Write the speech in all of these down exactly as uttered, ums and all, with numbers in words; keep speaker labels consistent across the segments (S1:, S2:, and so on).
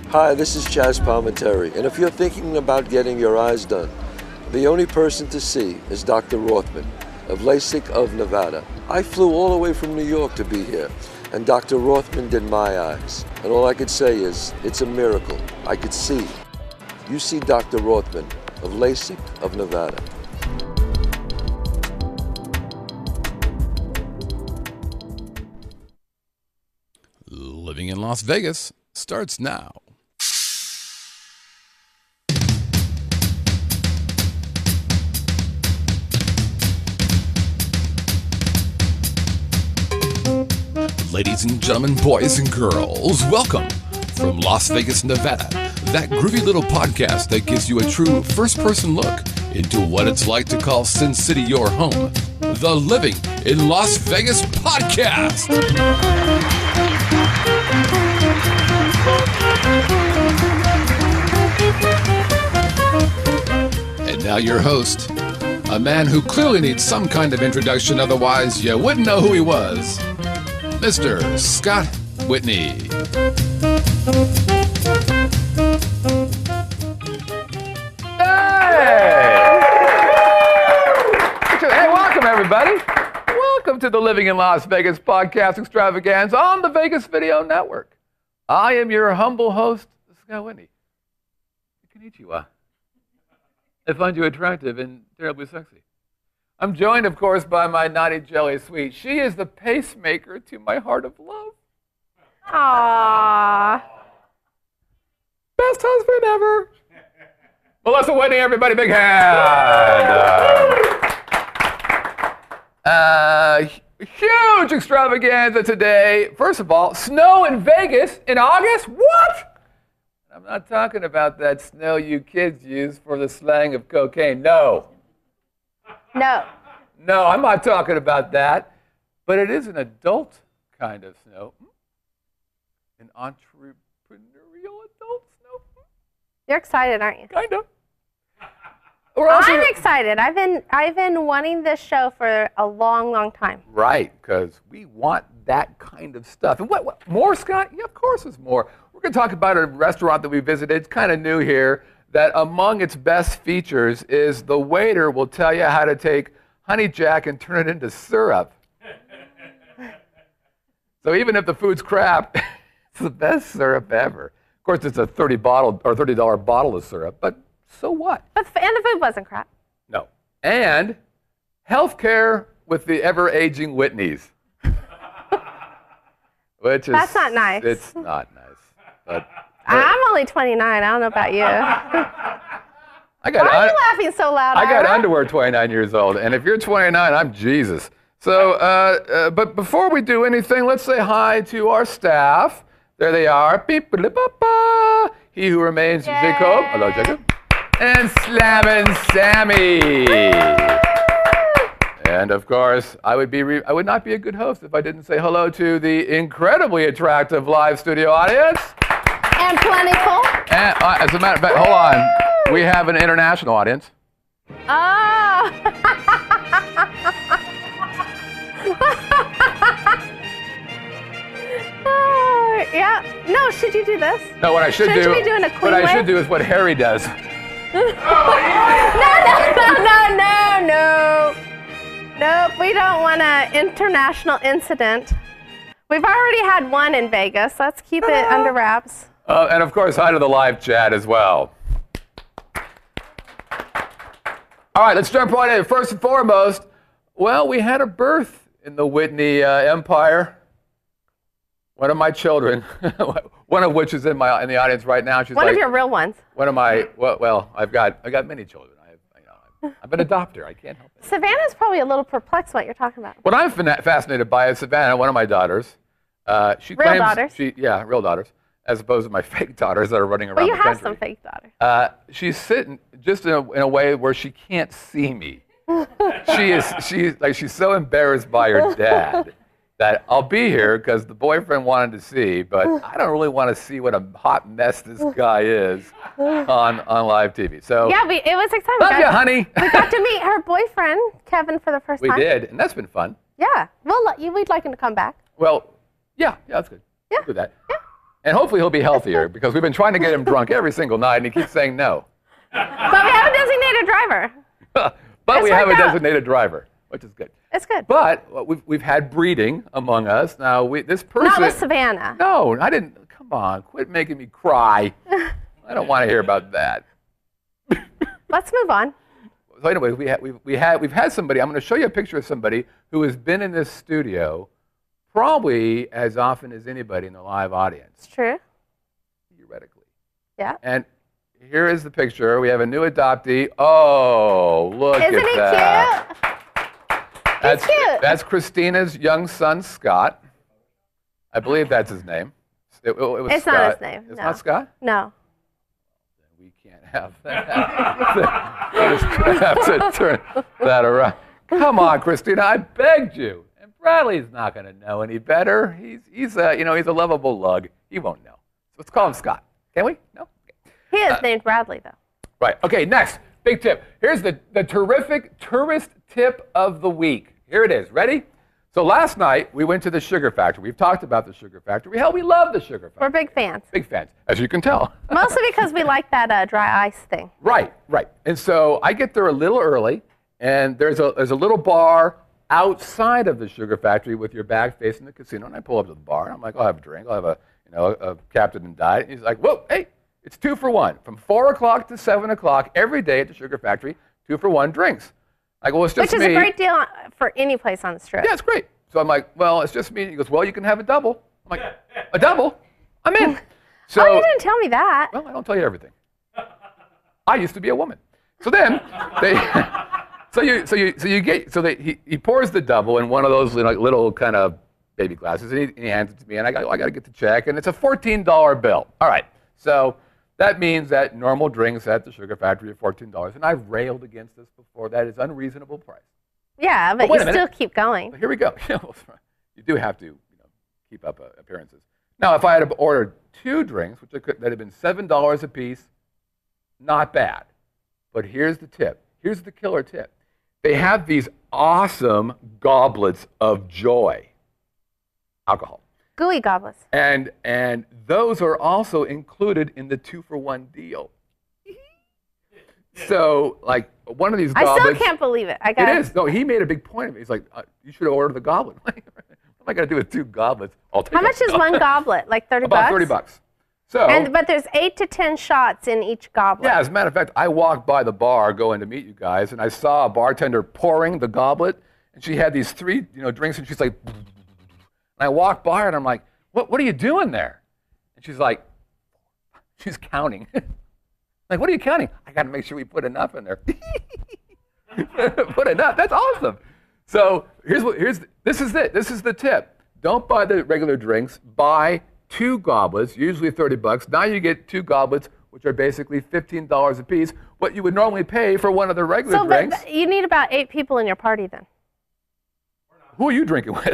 S1: Hi, this is Chaz Palminteri, and if you're thinking about getting your eyes done, the only person to see is Doctor Rothman of LASIK of Nevada. I flew all the way from New York to be here, and Doctor Rothman did my eyes. And all I could say is, it's a miracle. I could see. You see Doctor Rothman of LASIK of Nevada.
S2: Living in Las Vegas starts now. Ladies and gentlemen, boys and girls, welcome from Las Vegas, Nevada, that groovy little podcast that gives you a true first-person look into what it's like to call Sin City your home. The Living in Las Vegas podcast. And now your host, a man who clearly needs some kind of introduction, otherwise you wouldn't know who he was, Mister Scott Whitney.
S3: Hey! Hey, welcome everybody. Welcome to the Living in Las Vegas podcast extravaganza on the Vegas Video Network. I am your humble host, Scott Whitney. Konnichiwa. I find you attractive and terribly sexy. I'm joined, of course, by my naughty jelly sweet. She is the pacemaker to my heart of love.
S4: Aww.
S3: Best husband ever. Melissa Whitney, everybody, big hand. Uh, uh, huge extravaganza today. First of all, snow in Vegas in August? What? I'm not talking about that snow you kids use for the slang of cocaine. No.
S4: No.
S3: No, I'm not talking about that. But it is an adult kind of snow. An entrepreneurial adult snow.
S4: You're excited, aren't you?
S3: Kind of. We're also,
S4: I'm excited. I've been I've been wanting this show for a long, long time.
S3: right, because we want that kind of stuff. And what, what more, Scott? Yeah, of course there's more. We're going to talk about a restaurant that we visited. It's kind of new here. That among its best features is the waiter will tell you how to take Honey Jack and turn it into syrup. So even if the food's crap, it's the best syrup ever. Of course, it's a thirty bottle or thirty dollar bottle of syrup, but so what?
S4: But the, and the food wasn't crap.
S3: No. And healthcare with the ever-aging Whitneys. Which is,
S4: That's not nice.
S3: It's not nice. But
S4: I'm only twenty-nine. I don't know about you.
S3: I got
S4: Why are
S3: un-
S4: you laughing so loud,
S3: I got
S4: Ira?
S3: underwear twenty-nine years old, and if you're twenty-nine, I'm Jesus. So, uh, uh, but before we do anything, let's say hi to our staff. There they are. Beep-a-lip-a-ba. He who remains,
S4: Yay.
S3: Jacob. Hello, Jacob. And Slammin' Sammy. And of course, I would be re- I would not be a good host if I didn't say hello to the incredibly attractive live studio audience.
S4: And plentiful.
S3: And uh, as a matter of fact, hold on, we have an international audience.
S4: Oh. Oh, yeah. No, should you do this?
S3: No, what I should
S4: Shouldn't
S3: do.
S4: you be doing a queen
S3: what I
S4: wave?
S3: should do is what Harry does.
S4: No, no, no, no, no, no. Nope, we don't want an international incident. We've already had one in Vegas. Let's keep it under wraps.
S3: Uh, and of course, hi to the live chat as well. All right, let's jump right in. First and foremost, well, we had a birth in the Whitney uh, empire. One of my children, one of which is in my in the audience right now. She's
S4: One
S3: like,
S4: of your real ones.
S3: One of my well, well, I've got I got many children. I have, you know, I'm, I'm an adopter. I can't help it.
S4: Savannah's probably a little perplexed what you're talking about.
S3: What I'm fina- fascinated by is Savannah, one of my daughters. Uh, she
S4: Real
S3: claims
S4: daughters?
S3: She, yeah, real daughters, as opposed to my fake daughters that are running around
S4: Well, you
S3: the
S4: have
S3: country.
S4: some fake daughters.
S3: Uh, she's sitting just in a, in a way where she can't see me. she is she's like she's so embarrassed by her dad that I'll be here because the boyfriend wanted to see, but I don't really want to see what a hot mess this guy is on on live T V. So
S4: Yeah, we, it was exciting.
S3: love
S4: We
S3: you,
S4: got-
S3: honey.
S4: We got to meet her boyfriend, Kevin, for the first
S3: We
S4: time.
S3: did, and that's been fun.
S4: Yeah. We'll let you, we'd like him to come back.
S3: Well, yeah, yeah, that's good.
S4: Yeah.
S3: We'll do that.
S4: Yeah.
S3: And hopefully he'll be healthier because we've been trying to get him drunk every single night and he keeps saying no.
S4: But we have a designated driver.
S3: But
S4: It's
S3: we have a
S4: worked out.
S3: designated driver, which is good.
S4: It's good.
S3: But uh, we've, we've had breeding among us. Now, we, this person...
S4: Not with Savannah.
S3: No, I didn't. Come on, quit making me cry. I don't want to hear about that.
S4: Let's move on.
S3: So anyway, we had, we've, we had, we've had somebody, I'm going to show you a picture of somebody who has been in this studio probably as often as anybody in the live audience,
S4: It's true.
S3: theoretically.
S4: Yeah.
S3: And here is the picture. We have a new adoptee. Oh, look
S4: Isn't
S3: at
S4: he
S3: that.
S4: cute?
S3: That's,
S4: cute.
S3: That's Christina's young son, Scott. I believe that's his name. It, it was
S4: It's
S3: Scott.
S4: not his name,
S3: It's
S4: no.
S3: not Scott?
S4: No.
S3: We can't have that. We're just going to have to turn that around. Come on, Christina, I begged you. And Bradley's not going to know any better. He's, he's, a, you know, he's a lovable lug. He won't know. So let's call him Scott. Can we? No? Okay.
S4: He is named Bradley, though.
S3: Right. Okay, next. Big tip. Here's the, the terrific tourist tip of the week. Here it is. Ready? So last night, we went to the Sugar Factory. We've talked about the Sugar Factory. Hell, we love the Sugar Factory.
S4: We're big fans.
S3: Big fans, as you can tell.
S4: Mostly because we like that uh, dry ice thing.
S3: Right, right. And so I get there a little early, and there's a there's a little bar outside of the Sugar Factory with your bag facing the casino. And I pull up to the bar, and I'm like, I'll have a drink. I'll have a you know a Captain and Diet. And he's like, whoa, hey, it's two for one. From four o'clock to seven o'clock every day at the Sugar Factory, two for one drinks. I go, well, it's just
S4: Which is
S3: me.
S4: a great deal on- for any place on the strip.
S3: Yeah, it's great. So I'm like, well, it's just me. He goes, well, you can have a double. I'm like, a double? I'm in. So,
S4: Oh, you didn't tell me that.
S3: well, I don't tell you everything. I used to be a woman. So then, they, so you, so you, so you get, so they, he, he pours the double in one of those you know, like little kind of baby glasses, and he, and he hands it to me, and I go, I got to get the check, and it's a fourteen dollar bill. All right. So that means that normal drinks at the Sugar Factory are fourteen dollars, and I've railed against this before. That is unreasonable price.
S4: Yeah, but,
S3: But wait
S4: you
S3: a
S4: still
S3: minute.
S4: keep going.
S3: But here we go. You do have to, you know, keep up uh, appearances. Now, if I had ordered two drinks, which I could, that had been seven dollars a piece, not bad. But here's the tip. Here's the killer tip. They have these awesome goblets of joy, alcohol,
S4: Gooey goblets.
S3: and and those are also included in the two for one deal. So, like one of these
S4: I
S3: goblets.
S4: still can't believe it. I got
S3: It is. No, he made a big point of it. He's like, uh, you should order the goblet. what am I going to do with two goblets? I'll take
S4: How
S3: a
S4: much is one goblet? Like thirty
S3: About
S4: bucks?
S3: thirty bucks. So,
S4: And but there's eight to ten shots in each goblet.
S3: yeah, as a matter of fact, I walked by the bar going to meet you guys, and I saw a bartender pouring the goblet, and she had these three, you know, drinks, and she's like, and I walked by her, and I'm like, what, what are you doing there? And she's like, she's counting. Like, what are you counting? I got to make sure we put enough in there. Put enough. That's awesome. So here's what. Here's this is it. This is the tip. Don't buy the regular drinks. Buy two goblets, usually thirty bucks. Now you get two goblets, which are basically fifteen dollars a piece. What you would normally pay for one of the regular
S4: So but,
S3: drinks.
S4: but you need about eight people in your party then.
S3: Who are you drinking with?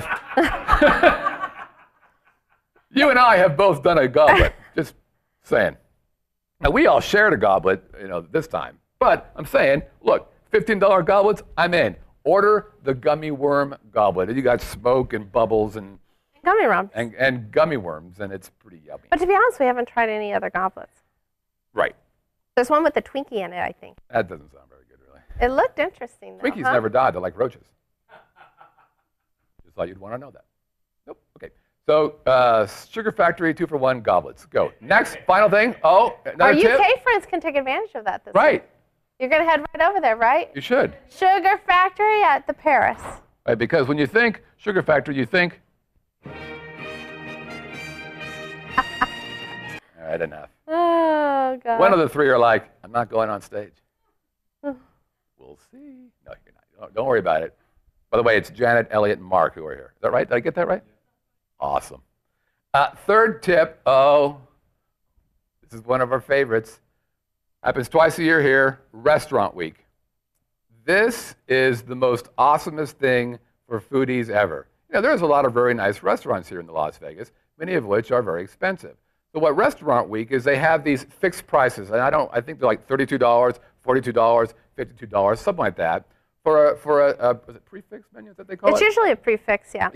S3: You and I have both done a goblet. Just saying. Now, we all shared a goblet, you know, this time. But I'm saying, look, fifteen dollar goblets, I'm in. Order the gummy worm goblet. You got smoke and bubbles and,
S4: Gummy rum.
S3: and, and gummy worms, and it's pretty yummy.
S4: But to be honest, we haven't tried any other goblets.
S3: Right.
S4: There's one with a Twinkie in it, I think.
S3: That doesn't sound very good, really.
S4: It looked interesting, though.
S3: Twinkies
S4: huh?
S3: never die. They're like roaches. Just thought you'd want to know that. Nope. Okay. So, uh, Sugar Factory, two for one goblets. Go. Next, final thing. Oh, another
S4: Our
S3: tip.
S4: U K friends can take advantage of that this
S3: Right.
S4: week. You're going to head right over there, right?
S3: You should.
S4: Sugar Factory at the Paris.
S3: Right, because when you think Sugar Factory, you think. All right, enough.
S4: Oh, God.
S3: One of the three are like, I'm not going on stage. We'll see. No, you're not. Don't, don't worry about it. By the way, it's Janet, Elliot, and Mark who are here. Is that right? Did I get that right? Awesome. Uh, third tip. Oh, this is one of our favorites. Happens twice a year here, Restaurant Week. This is the most awesomest thing for foodies ever. You know, there's a lot of very nice restaurants here in the Las Vegas, many of which are very expensive. So what Restaurant Week is, they have these fixed prices, and I don't, I think they're like thirty-two dollars, forty-two dollars, fifty-two dollars, something like that, for a, for a, a is it prefix menu, is that they call
S4: It's
S3: it?
S4: usually a prefix, yeah.
S3: Yeah.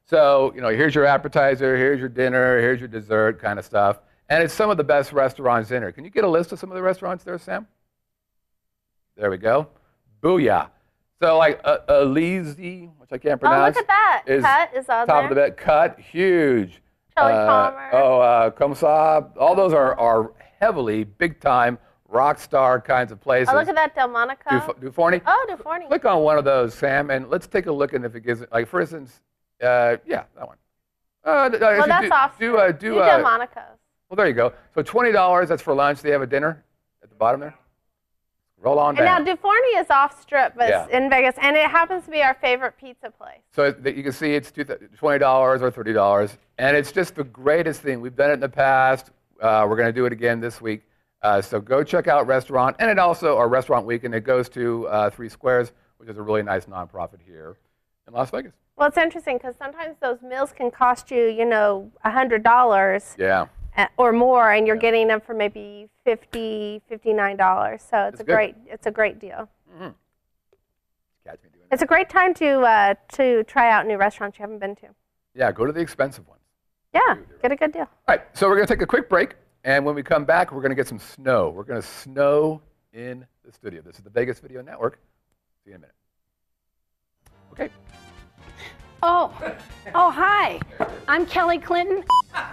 S3: So, you know, here's your appetizer, here's your dinner, here's your dessert kind of stuff. And it's some of the best restaurants in here. Can you get a list of some of the restaurants there, Sam? There we go. Booyah. So like uh, Alizi, which I can't
S4: Oh,
S3: pronounce.
S4: look at that.
S3: is
S4: Cut is on
S3: top
S4: there.
S3: of the bed. Cut, huge.
S4: Charlie
S3: Uh,
S4: Palmer.
S3: Oh, uh, Comme Ça. All those are, are heavily, big time, rock star kinds of places.
S4: Oh, look at that Delmonico.
S3: Duf- Duforney?
S4: Oh, Duforney.
S3: Click on one of those, Sam, and let's take a look and if it gives, like for instance, uh, yeah, that one. Uh, th- uh,
S4: Well,
S3: actually,
S4: that's
S3: do,
S4: off.
S3: Do, uh, do,
S4: Do
S3: uh,
S4: Delmonico's.
S3: well, there you go. So twenty dollars, that's for lunch. They have a dinner at the bottom there. Roll on
S4: And now
S3: down.
S4: Duforney is off strip, but it's
S3: Yeah.
S4: in Vegas, and it happens to be our favorite pizza place.
S3: So that you can see it's twenty dollars or thirty dollars, and it's just the greatest thing. We've done it in the past. Uh, we're going to do it again this week. Uh, so go check out Restaurant, and it also, our Restaurant Week, and it goes to uh, Three Squares, which is a really nice nonprofit here in Las Vegas.
S4: Well, it's interesting because sometimes those meals can cost you, you know, one hundred dollars
S3: Yeah.
S4: or more, and you're getting them for maybe fifty dollars, fifty-nine dollars. So it's
S3: That's
S4: a
S3: good.
S4: great, it's a great deal.
S3: Catch me doing
S4: It's a great time to uh, to try out new restaurants you haven't been to.
S3: that. Yeah, go to the expensive ones.
S4: Yeah, get a good deal.
S3: All right, so we're going to take a quick break, and when we come back, we're going to get some snow. We're going to snow in the studio. This is the Vegas Video Network. See you in a minute. Okay.
S5: Oh, oh, hi. I'm Kelly Clinton.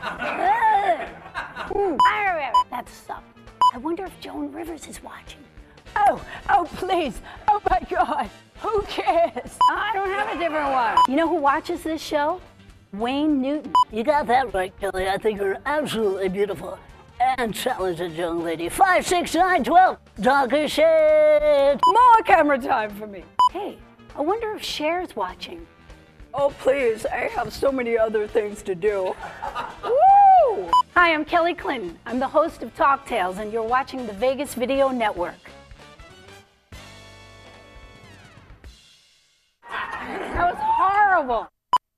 S5: That sucked. I wonder if Joan Rivers is watching. Oh, oh, please. Oh, my God. Who cares? I don't have a different one. You know who watches this show? Wayne Newton.
S6: You got that right, Kelly. I think you're absolutely beautiful and talented young lady. Five, six, nine, twelve. Talk a shit.
S5: More camera time for me. Hey, I wonder if Cher's watching.
S7: Oh, please, I have so many other things to do.
S5: Woo! Hi, I'm Kelly Clinton. I'm the host of Talk Tales, and you're watching the Vegas Video Network. That was horrible.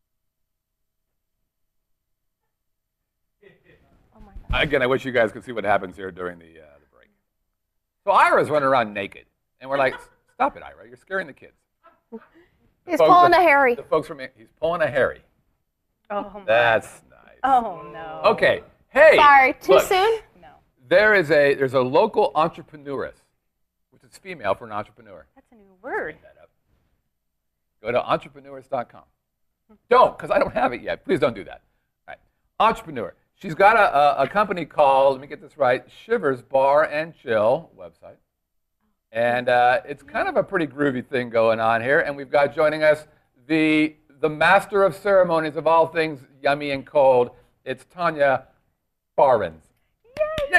S3: Again, I wish you guys could see what happens here during the, uh, the break. So Ira's running around naked, and we're like, stop it, Ira, you're scaring the kids.
S4: He's
S3: Folks-
S4: pulling
S3: the-
S4: a Harry.
S3: The folks from, he's pulling a Harry.
S7: Oh, my.
S3: That's nice.
S7: Oh, no.
S3: Okay, hey.
S4: Sorry, too
S3: look,
S4: soon?
S7: No.
S3: There is a, there's a local entrepreneuress, which is female for an entrepreneur.
S7: That's a new word.
S3: That up. Go to entrepreneurs dot com. Don't, because I don't have it yet. Please don't do that. All right. Entrepreneur. She's got a, a, a company called, let me get this right, Shivers Bar and Chill website. And uh, it's kind of a pretty groovy thing going on here. And we've got joining us the, the master of ceremonies of all things yummy and cold. It's Tanya Barnes. Yay!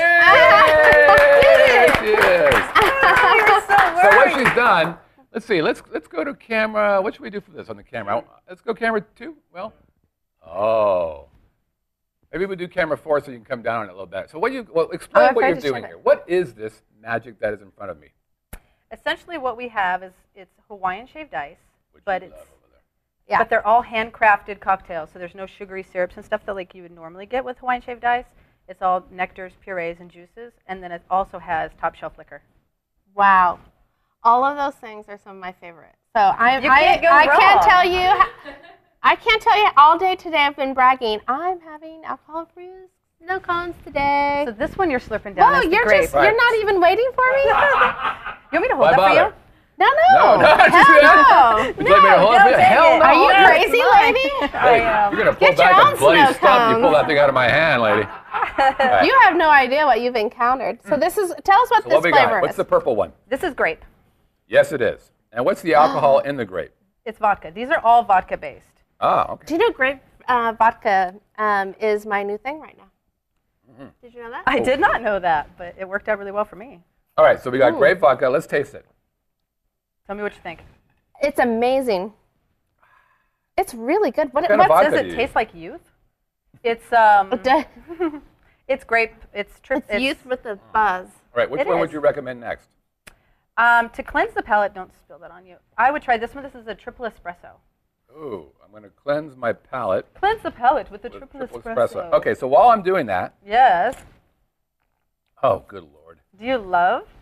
S3: There she is. So what she's done, let's see, let's let's go to camera. What should we do for this on the camera? Let's go camera two. Well, oh, maybe we'll do camera four so you can come down on it a little bit. So what you well explain
S4: I'm
S3: what
S4: afraid
S3: you're
S4: to
S3: doing
S4: shove
S3: here.
S4: it.
S3: What is this magic that is in front of me?
S7: Essentially, what we have is it's Hawaiian shaved ice,
S3: Which
S7: but
S3: you
S7: it's
S3: love over there.
S4: Yeah.
S7: but they're all handcrafted cocktails. So there's no sugary syrups and stuff that like you would normally get with Hawaiian shaved ice. It's all nectars, purees, and juices, and then it also has top shelf liquor.
S4: Wow. All of those things are some of my favorites. So I,
S7: You
S4: I,
S7: can't go
S4: I can't
S7: wrong.
S4: tell you. ho- I can't tell you all day today. I've been bragging. I'm having alcohol-free snow cones today.
S7: So this one you're slurping down.
S4: Whoa,
S7: is the
S4: you're
S7: grape.
S4: just
S3: Right.
S4: you're not even waiting for me.
S7: You want me to hold
S3: Why
S7: that
S3: bother?
S7: for you?
S4: No, no.
S3: No, no, just
S4: Hell no.
S3: Would you like me to hold it for you?
S7: don't take
S3: Hell
S7: it.
S3: no.
S4: Are you
S7: No,
S4: crazy,
S7: it's mine.
S4: lady?
S7: I am.
S3: You're gonna pull
S4: Get your
S3: back
S4: own
S3: a bloody
S4: snow
S3: stump. You pull
S4: cone.
S3: that thing out of my hand, lady. Right.
S4: You have no idea what you've encountered. So this is. Tell us what
S3: So
S4: this
S3: what we
S4: flavor
S3: got?
S4: is.
S3: What's the purple one?
S7: This is grape.
S3: Yes, it is. And what's the alcohol in the grape?
S7: It's vodka. These are all vodka based.
S3: Ah, okay.
S4: Do you know grape uh, vodka um, is my new thing right now?
S3: Mm-hmm.
S4: Did you know that?
S7: I did not know that, but it worked out really well for me.
S3: All right, so we got grape vodka. Let's taste it.
S7: Tell me what you think.
S4: It's amazing. It's really good. What,
S3: What kind of
S4: what's
S3: vodka
S7: Does
S3: do
S7: it
S3: you
S7: taste like youth? It's um,
S4: it?
S7: it's grape. It's tri-
S4: It's youth with the buzz.
S3: All right, which
S7: It
S3: one
S7: is.
S3: would you recommend next?
S7: Um, to cleanse the palate, don't spill that on you. I would try this one. This is a triple espresso.
S3: Ooh, I'm going to cleanse my palate
S7: Cleanse the palate with the
S3: with
S7: triple,
S3: triple
S7: espresso.
S3: Okay, so while I'm doing that,
S7: Yes.
S3: oh, good Lord.
S7: Do you love?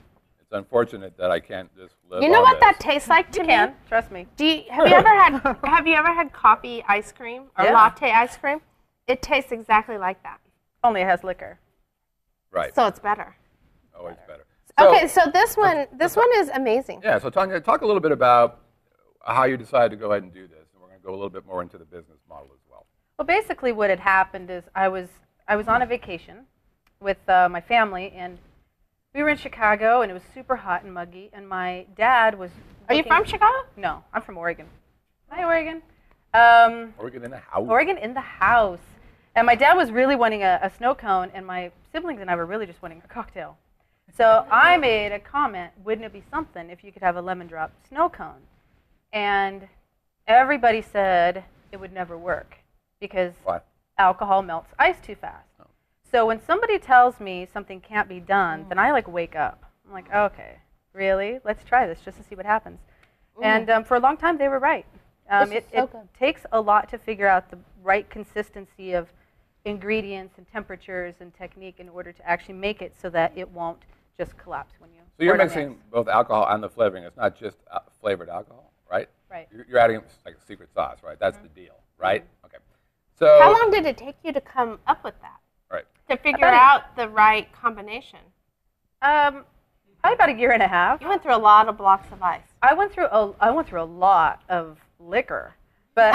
S3: It's unfortunate that I can't just live
S4: You know
S3: on
S4: what
S3: this.
S4: that tastes like to
S7: You
S4: me?
S7: can, trust me.
S4: Do you, have you ever had Have you ever had coffee ice cream or
S7: Yeah.
S4: latte ice cream? It tastes exactly like that.
S7: Only it has liquor.
S3: Right.
S4: So it's better.
S3: Always better. So,
S4: Okay, so this one this one is amazing.
S3: Yeah, so Tanya, talk a little bit about how you decided to go ahead and do this. And we're going to go a little bit more into the business model as well.
S7: Well, basically what had happened is I was I was on a vacation with uh, my family, and we were in Chicago, and it was super hot and muggy, and my dad was
S4: Are you
S7: looking-
S4: from Chicago?
S7: No, I'm from Oregon. Hi, Oregon. Um,
S3: Oregon in the house.
S7: Oregon in the house. And my dad was really wanting a, a snow cone, and my siblings and I were really just wanting a cocktail. So I made a comment, wouldn't it be something if you could have a lemon drop snow cone? And everybody said it would never work because
S3: Why?
S7: alcohol melts ice too fast.
S3: Oh.
S7: So when somebody tells me something can't be done, then I like wake up. I'm like, okay, really? Let's try this just to see what happens. And um, for a long time, they were right. Um,
S4: This
S7: it
S4: is so
S7: it
S4: good.
S7: takes a lot to figure out the right consistency of ingredients and temperatures and technique in order to actually make it so that it won't just collapse when you.
S3: So you're
S7: pour it on the
S3: mixing
S7: ice.
S3: both alcohol and the flavoring. It's not just uh, flavored alcohol, right?
S7: Right.
S3: You're, you're adding like a secret sauce, right? That's the deal, right? Okay. So.
S4: How long did it take you to come up with that?
S3: Right.
S4: To figure
S7: About a-
S4: out the right combination?
S7: Um, probably about a year and a half.
S4: You went through a lot of blocks of ice.
S7: I went through a I went through a lot of liquor, but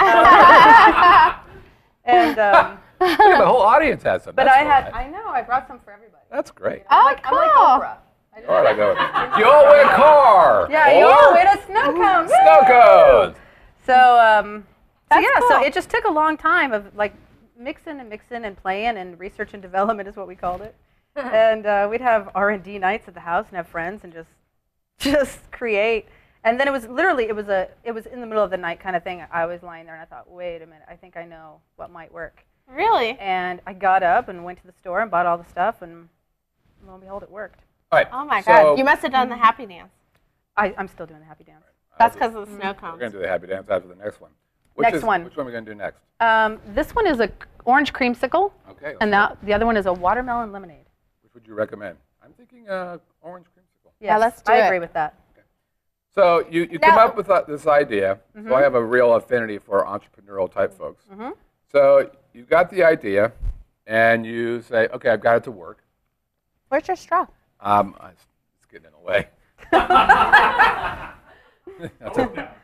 S7: um, and um,
S3: Look at the whole audience has some.
S7: but
S3: That's
S7: I had
S3: nice.
S7: I know I brought some for everybody.
S3: That's great.
S4: Oh,
S7: I'm like,
S4: cool.
S7: I'm like Oprah. I just-
S3: All right, I go. You'll win a car.
S7: Yeah,
S3: or
S7: you win a snow cone.
S3: snow cones.
S7: So, um, so
S4: That's
S7: yeah, so
S4: cool.
S7: it just took a long time of like mixing and mixing and playing, and research and development is what we called it. And uh, we'd have R and D nights at the house and have friends and just just create. And then it was literally it was a it was in the middle of the night kind of thing. I was lying there and I thought, wait a minute, I think I know what might work.
S4: Really?
S7: And I got up and went to the store and bought all the stuff, and lo and behold, it worked.
S3: All right.
S4: Oh my
S3: so
S4: God! You must have done the happy dance.
S7: I, I'm still doing the happy dance.
S4: That's because of the snow
S3: We're
S4: cones.
S3: going to do the happy dance after the next one. Which
S7: Next
S3: is,
S7: one.
S3: Which one are we going to do next?
S7: Um, this one is a orange creamsicle,
S3: Okay. let's
S7: and
S3: go.
S7: that, the other one is a watermelon lemonade.
S3: Which would you recommend? I'm thinking uh, orange creamsicle.
S7: Yes,
S4: let's do
S7: I
S4: it.
S7: agree with that.
S3: So you, you
S4: Now-
S3: come up with uh, this idea. So I have a real affinity for entrepreneurial type folks.
S7: Mm-hmm.
S3: So you've got the idea, and you say, okay, I've got it to work.
S4: Where's your straw?
S3: Um, it's, it's getting in the way. That's it. Yep.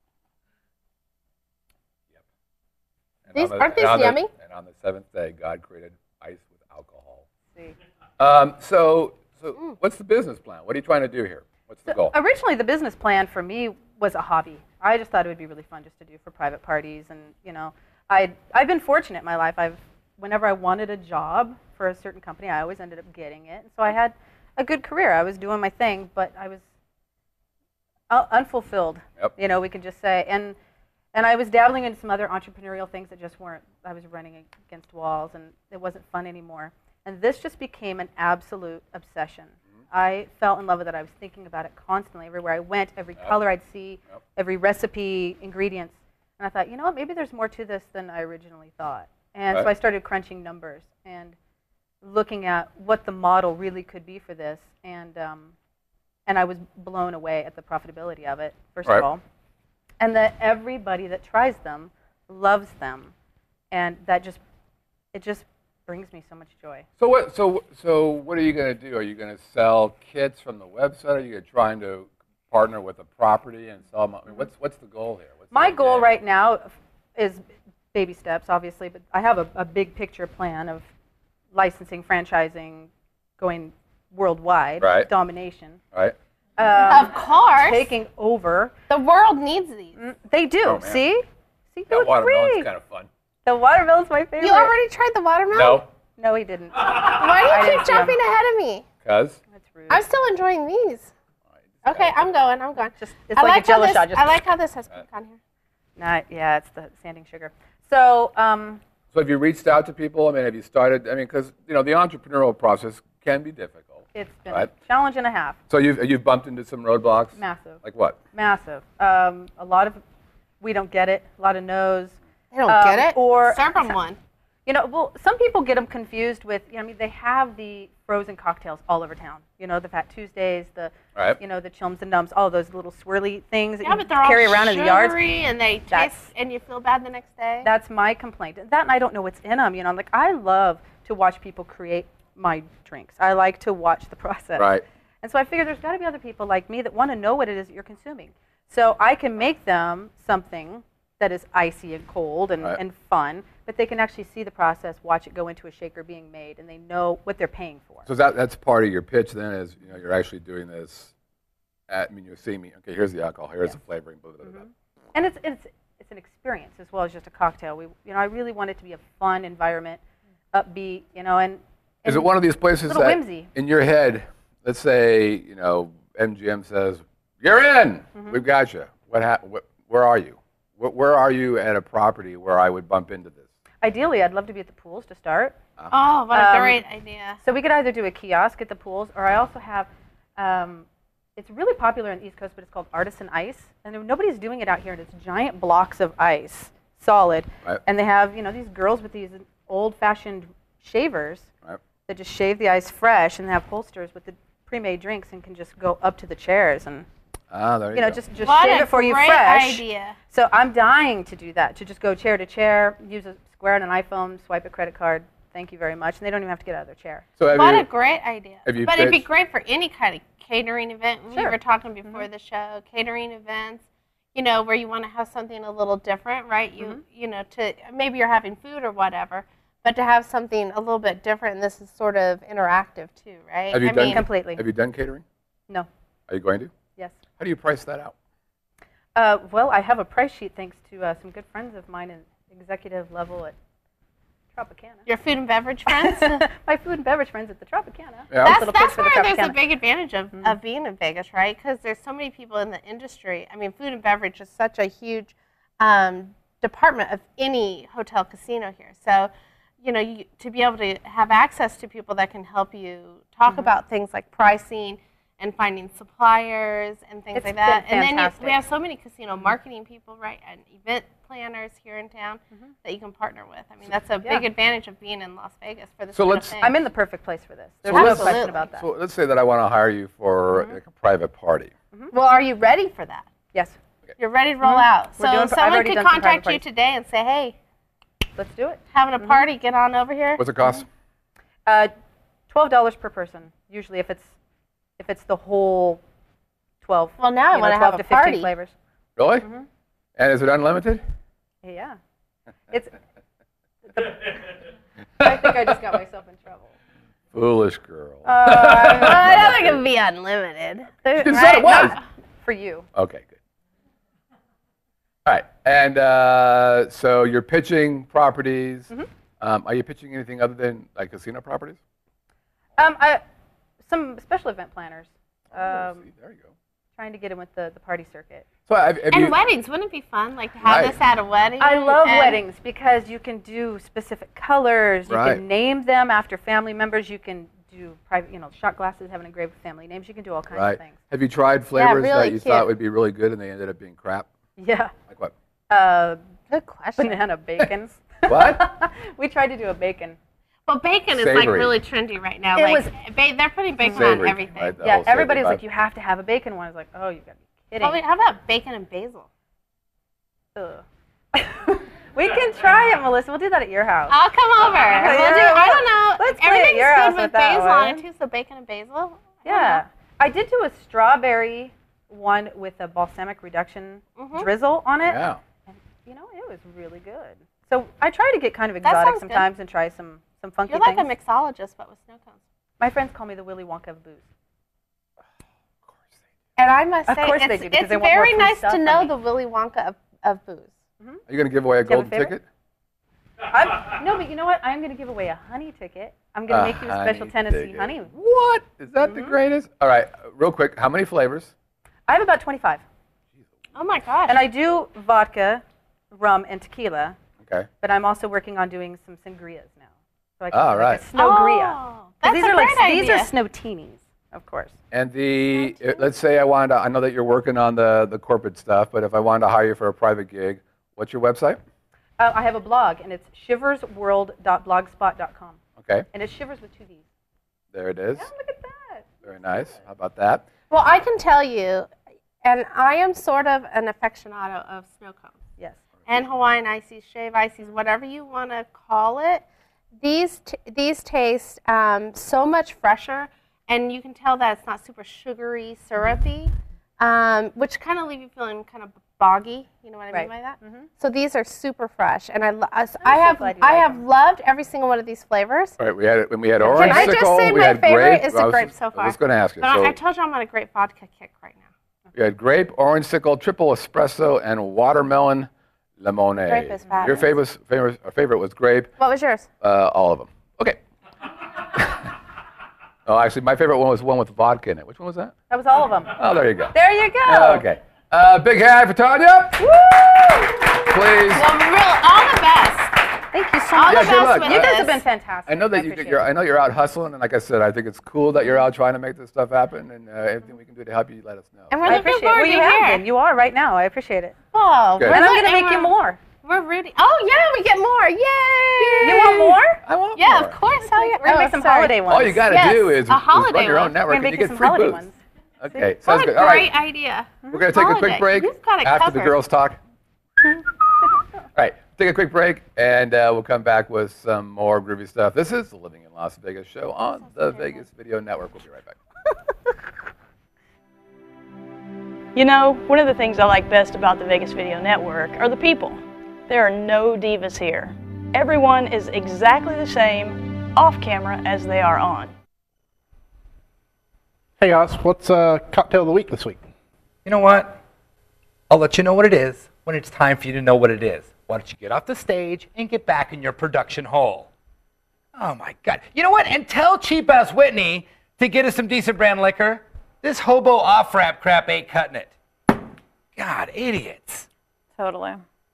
S3: And
S4: These-
S3: on the-
S4: aren't these
S3: and on the-
S4: yummy?
S3: And on the seventh day, God created ice with alcohol.
S7: See.
S3: Um, so, so what's the business plan? What are you trying to do here? What's the goal?
S7: Originally, the business plan for me was a hobby. I just thought it would be really fun just to do for private parties, and you know, I I've been fortunate in my life. I've whenever I wanted a job for a certain company, I always ended up getting it. So I had a good career. I was doing my thing, but I was uh, unfulfilled.
S3: Yep.
S7: You know, we could just say, and and I was dabbling in some other entrepreneurial things that just weren't. I was running against walls, and it wasn't fun anymore. And this just became an absolute obsession. I fell in love with it. I was thinking about it constantly. Everywhere I went, every
S3: Yep.
S7: color I'd see,
S3: Yep.
S7: every recipe, ingredients. And I thought, you know what, maybe there's more to this than I originally thought. And so
S3: Right.
S7: I started crunching numbers and looking at what the model really could be for this. And, um, and I was blown away at the profitability of it, first
S3: Right.
S7: of all. And that everybody that tries them loves them. And that just, it just brings me so much joy.
S3: So what? So so what are you going to do? Are you going to sell kits from the website? Are you trying to partner with a property and sell them? I mean, what's what's the goal here? What's the
S7: My goal
S3: idea?
S7: right now is baby steps, obviously, but I have a, a big picture plan of licensing, franchising, going worldwide,
S3: Right.
S7: domination,
S3: Right.
S7: um,
S4: Of course.
S7: taking over.
S4: The world needs these.
S7: Mm, They do.
S3: Oh, man.
S7: See, see,
S3: That
S7: you
S3: watermelon's
S7: agree.
S3: kind of fun.
S7: The watermelon's my favorite.
S4: You already tried the watermelon?
S3: No,
S7: No, he didn't.
S4: Why
S7: I
S4: do you
S7: didn't
S4: keep
S7: see 'em.
S4: jumping ahead of me?
S3: because
S7: That's rude.
S4: I'm still enjoying these. Okay, I'm going. I'm going.
S7: Just, it's
S4: I
S7: like,
S4: like
S7: a jello
S4: how this,
S7: shot. Just
S4: I like how this has pink on here.
S7: Nah, yeah, it's the standing sugar. So, um,
S3: So have you reached out to people? I mean, have you started? I mean, because you know the entrepreneurial process can be difficult.
S7: it's been
S3: Right.
S7: a challenge and a half.
S3: So you've you've bumped into some roadblocks.
S7: Massive.
S3: Like what?
S7: Massive. Um, a lot of, we don't get it. A lot of no's.
S4: They don't
S7: Um,
S4: get it.
S7: or-
S4: Serve them one.
S7: You know, well, some people get them confused with, you know, I mean, they have the frozen cocktails all over town. You know, the Fat Tuesdays, the,
S3: Right.
S7: you know, the Chilms and Nums, all those little swirly things that
S4: Yeah,
S7: you
S4: but they're
S7: carry
S4: all
S7: around in the yards.
S4: sugary and they
S7: That's-
S4: taste, and you feel bad the next day.
S7: That's my complaint. That and I don't know what's in them. You know, I'm like, I love to watch people create my drinks. I like to watch the process.
S3: Right.
S7: And so I figured there's got to be other people like me that want to know what it is that you're consuming. So I can make them something that is icy and cold and,
S3: Right.
S7: and fun, but they can actually see the process, watch it go into a shaker being made, and they know what they're paying for.
S3: So that that's part of your pitch then is, you know, you're actually doing this at, I mean, you're seeing me, okay, here's the alcohol, here's
S7: Yeah.
S3: the flavoring, blah, blah, blah, blah.
S7: And it's, it's, it's an experience as well as just a cocktail. We, you know, I really want it to be a fun environment, upbeat, you know, and,
S3: Is it
S7: and
S3: one of these places
S7: little
S3: that,
S7: whimsy.
S3: in your head, let's say, you know, M G M says, you're in,
S7: Mm-hmm.
S3: we've got you. What hap- wh- where are you? Wh- where are you at a property where I would bump into this?
S7: Ideally, I'd love to be at the pools to start.
S4: Oh, what a
S7: Um,
S4: great idea.
S7: So we could either do a kiosk at the pools, or I also have, um, it's really popular on the East Coast, but it's called Artisan Ice. And there- nobody's doing it out here, and it's giant blocks of ice, solid.
S3: Right.
S7: And they have, you know, these girls with these old-fashioned shavers
S3: Right.
S7: that just shave the ice fresh and have holsters with the pre-made drinks and can just go up to the chairs and,
S3: Ah, there you,
S7: you know,
S3: go.
S7: just, just
S4: What
S7: shave
S4: a
S7: it for you
S4: great
S7: fresh.
S4: idea.
S7: So I'm dying to do that, to just go chair to chair, use a square on an iPhone, swipe a credit card, thank you very much, and they don't even have to get out of their chair.
S3: So have
S4: What
S3: you,
S4: a great idea.
S3: have you
S4: But it'd be
S3: pitched-
S4: great for any kind of catering event. We
S7: Sure.
S4: were talking before the show, catering events, you know, where you want to have something a little different, right? You,
S7: Mm-hmm.
S4: you know, to maybe you're having food or whatever, but to have something a little bit different, and this is sort of interactive too, right?
S3: have you
S4: I
S3: done
S4: mean,
S7: Completely.
S3: Have you done catering?
S7: No.
S3: Are you going to?
S7: Yes.
S3: How do you price that out?
S7: Uh, well, I have a price sheet thanks to uh, some good friends of mine in executive level at Tropicana.
S4: your food and beverage friends.
S7: My food and beverage friends at the Tropicana.
S3: Yeah.
S4: That's,
S7: Little
S4: that's
S7: kids for the
S4: where there's a
S7: Tropicana.
S4: big advantage of, of being in Vegas, right? Because there's so many people in the industry. I mean, food and beverage is such a huge um, department of any hotel casino here. So, you know, you, to be able to have access to people that can help you talk about things like pricing and finding suppliers and things
S7: It's
S4: like that.
S7: been
S4: And then you,
S7: fantastic.
S4: we have so many casino marketing people, right, and event planners here in town that you can partner with. I mean, that's a big
S7: Yeah.
S4: advantage of being in Las Vegas for this
S3: So
S4: kind
S3: let's-
S4: of thing.
S7: I'm in the perfect place for this. There's
S3: So
S7: no
S3: let's-
S7: question about that.
S3: So let's say that I want to hire you for like a private party.
S4: Well, are you ready for that?
S7: Yes.
S4: You're ready to roll out.
S7: We're
S4: So
S7: doing- I've
S4: someone
S7: already
S4: could
S7: done some
S4: contact
S7: private
S4: you
S7: parties.
S4: today and say, hey,
S7: Let's do it.
S4: having a party, get on over here.
S3: What's it cost?
S7: Uh, twelve dollars per person, usually if it's if it's the whole twelve.
S4: Well, now I
S7: you know,
S4: wanna
S7: twelve
S4: have
S7: to
S4: a
S7: fifteen
S4: party.
S7: flavors.
S3: Really? And is it unlimited?
S7: Yeah. It's. the- I think I just got myself in trouble.
S3: Foolish girl.
S7: Uh,
S4: Well, I don't think it would be unlimited. There-
S3: You said it was.
S7: for you.
S3: Okay, good. All right, and uh, so you're pitching properties.
S7: Mm-hmm.
S3: Um, are you pitching anything other than like casino properties?
S7: Um, I, some special event planners.
S3: Oh,
S7: Um,
S3: see, there you go.
S7: trying to get in with the, the party circuit.
S3: So have, have
S4: And
S3: you,
S4: weddings, wouldn't it be fun, like to have
S3: Right.
S4: this at a wedding?
S7: I love
S4: and-
S7: weddings because you can do specific colors. You
S3: Right.
S7: can name them after family members. You can do private, you know, shot glasses, have an engraved with family names. You can do all kinds
S3: right?
S7: of things.
S3: Have you tried flavors
S4: really
S3: that you
S4: cute.
S3: thought would be really good and they ended up being crap?
S7: Yeah.
S3: Like what?
S7: Uh,
S4: Good question.
S7: banana bacon.
S3: What?
S7: We tried to do a bacon.
S4: Well, bacon is like
S3: Savory.
S4: really trendy right now.
S7: It
S4: like,
S7: was-
S4: ba- they're putting bacon
S3: Savory,
S4: on everything.
S3: right? The
S7: Yeah,
S3: whole savory
S7: everybody's like,
S3: vibe.
S7: you have to have a bacon one. I was like, oh, you gotta be kidding.
S4: Well, how about bacon and basil?
S7: Ugh. We can try it, Melissa. We'll do that at your house.
S4: I'll come over.
S7: Yeah,
S4: We'll do, I don't know.
S7: let's play at
S4: Everything's
S7: your house
S4: good with
S7: with that
S4: basil on it
S7: one.
S4: too, so bacon and basil. I don't
S7: Yeah.
S4: know.
S7: I did do a strawberry one with a balsamic reduction
S4: Mhm.
S7: drizzle on it.
S3: Yeah.
S7: And, you know, it was really good. So I try to get kind of
S4: That
S7: exotic
S4: sounds good.
S7: sometimes and try some, some funky
S4: You're like
S7: things.
S4: a mixologist, but with snow cones.
S7: My friends call me the Willy Wonka of booze.
S4: And I must
S7: Of
S4: say,
S7: course
S4: it's,
S7: they do, because
S4: it's
S7: they want more
S4: very
S7: free
S4: nice
S7: stuff
S4: to
S7: from
S4: know
S7: me.
S4: the Willy Wonka of, of booze.
S3: Are you going to give away a
S7: Do you have a
S3: golden
S7: favorite?
S3: ticket?
S7: I'm, no, but you know what? I'm going to give away a honey ticket. I'm going to
S3: A
S7: make you a special
S3: honey
S7: Tennessee
S3: ticket.
S7: honey.
S3: What? Is that
S7: Mm-hmm.
S3: the greatest? All right, uh, real quick. How many flavors?
S7: I have about twenty-five.
S4: Oh my gosh.
S7: And I do vodka, rum, and tequila,
S3: Okay.
S7: but I'm also working on doing some sangrias now. So I can
S3: Ah,
S7: do
S3: right.
S7: like a snowgria.
S4: Oh,
S7: 'Cause
S4: that's
S7: these
S4: a
S7: are like
S4: great
S7: these are
S4: idea.
S7: snowtinis, of course.
S3: And the uh, let's say I wanted to, I know that you're working on the the corporate stuff, but if I wanted to hire you for a private gig, what's your website?
S7: Uh, I have a blog, and it's shivers world dot blogspot dot com.
S3: Okay.
S7: And it's Shivers with two V's.
S3: There it is.
S7: Yeah, look at that.
S3: Very nice. How about that?
S4: Well, I can tell you, and I am sort of an aficionado of snow cones.
S7: Yes.
S4: And Hawaiian ices, shave ices, whatever you want to call it. These t these taste um, so much fresher, and you can tell that it's not super sugary, syrupy, um, which kind of leave you feeling kind of boggy. You know what I
S7: Right.
S4: mean by that?
S7: Mhm.
S4: So these are super fresh, and I lo I,
S7: so
S4: I have
S7: glad you
S4: I
S7: like
S4: have
S7: them.
S4: loved every single one of these flavors.
S3: All right, we had when we had
S4: Can
S3: orange
S4: I just
S3: sickle,
S4: say
S3: we
S4: my
S3: had
S4: favorite
S3: grape.
S4: is the
S3: I was
S4: grape
S3: just-
S4: so far?
S3: I was going to ask you.
S4: But
S3: So
S4: I, I told you I'm on a great vodka kick right now.
S3: we had grape, orange sickle, triple espresso, and watermelon lemonade.
S4: Grape is
S3: Your
S4: fabulous.
S3: favorite, favorite, our favorite was grape.
S4: What was yours?
S3: Uh, all of them. Okay. Oh, actually, my favorite one was one with vodka in it. Which one was that?
S7: That was all of them.
S3: Oh, there you go.
S7: There you go.
S3: Okay. Uh, big hand for Tanya.
S7: Woo!
S3: Please.
S4: Well, real, all the best.
S7: Thank you so
S4: All
S7: much.
S3: Yeah,
S4: the
S3: good
S4: best
S3: luck.
S4: with
S7: You guys
S4: this.
S7: have been fantastic.
S3: I know that you,
S7: appreciate
S3: you're.
S7: it.
S3: I know you're out hustling, and like I said, I think it's cool that you're out trying to make this stuff happen, and uh, everything we can do to help you, let us know.
S4: And we're
S7: I
S4: looking
S7: appreciate it.
S4: forward
S7: Well,
S4: to
S7: you have
S4: hear.
S7: been. You are right now. I appreciate it.
S4: Oh,
S3: Good.
S4: we're
S7: And I'm
S4: looking-
S7: going to make you
S4: we're-
S7: more.
S4: We're rooting. Oh yeah, we get more. Yay!
S7: You want more?
S3: I want
S4: Yeah,
S3: more.
S4: of course. Hell yeah.
S7: We're going to
S4: Oh,
S7: make some
S4: sorry.
S7: holiday ones.
S3: All you got to
S4: Yes,
S3: do is,
S4: a
S3: is
S4: holiday
S3: run your own
S4: one.
S3: network,
S7: We're
S3: and
S7: going
S3: you
S7: to make
S3: get
S7: some
S3: free
S7: holiday
S3: booze.
S7: ones.
S3: Okay,
S4: What
S3: sounds
S4: a
S3: good. All
S4: great
S3: right,
S4: idea.
S3: we're going to take a quick
S4: Holiday.
S3: break
S4: You've got it
S3: after the
S4: covered.
S3: girls talk. All right, take a quick break, and uh, we'll come back with some more groovy stuff. This is the Living in Las Vegas show on the Vegas Video Network. We'll be right back.
S8: You know, one of the things I like best about the Vegas Video Network are the people. There are no divas here. Everyone is exactly the same off camera as they are on.
S9: Hey guys, what's uh, cocktail of the week this week?
S10: You know what? I'll let you know what it is when it's time for you to know what it is. Why don't you get off the stage and get back in your production hole? Oh my God. You know what? And tell cheap ass Whitney to get us some decent brand liquor. This hobo off-rap crap ain't cutting it. God, idiots.
S8: Totally.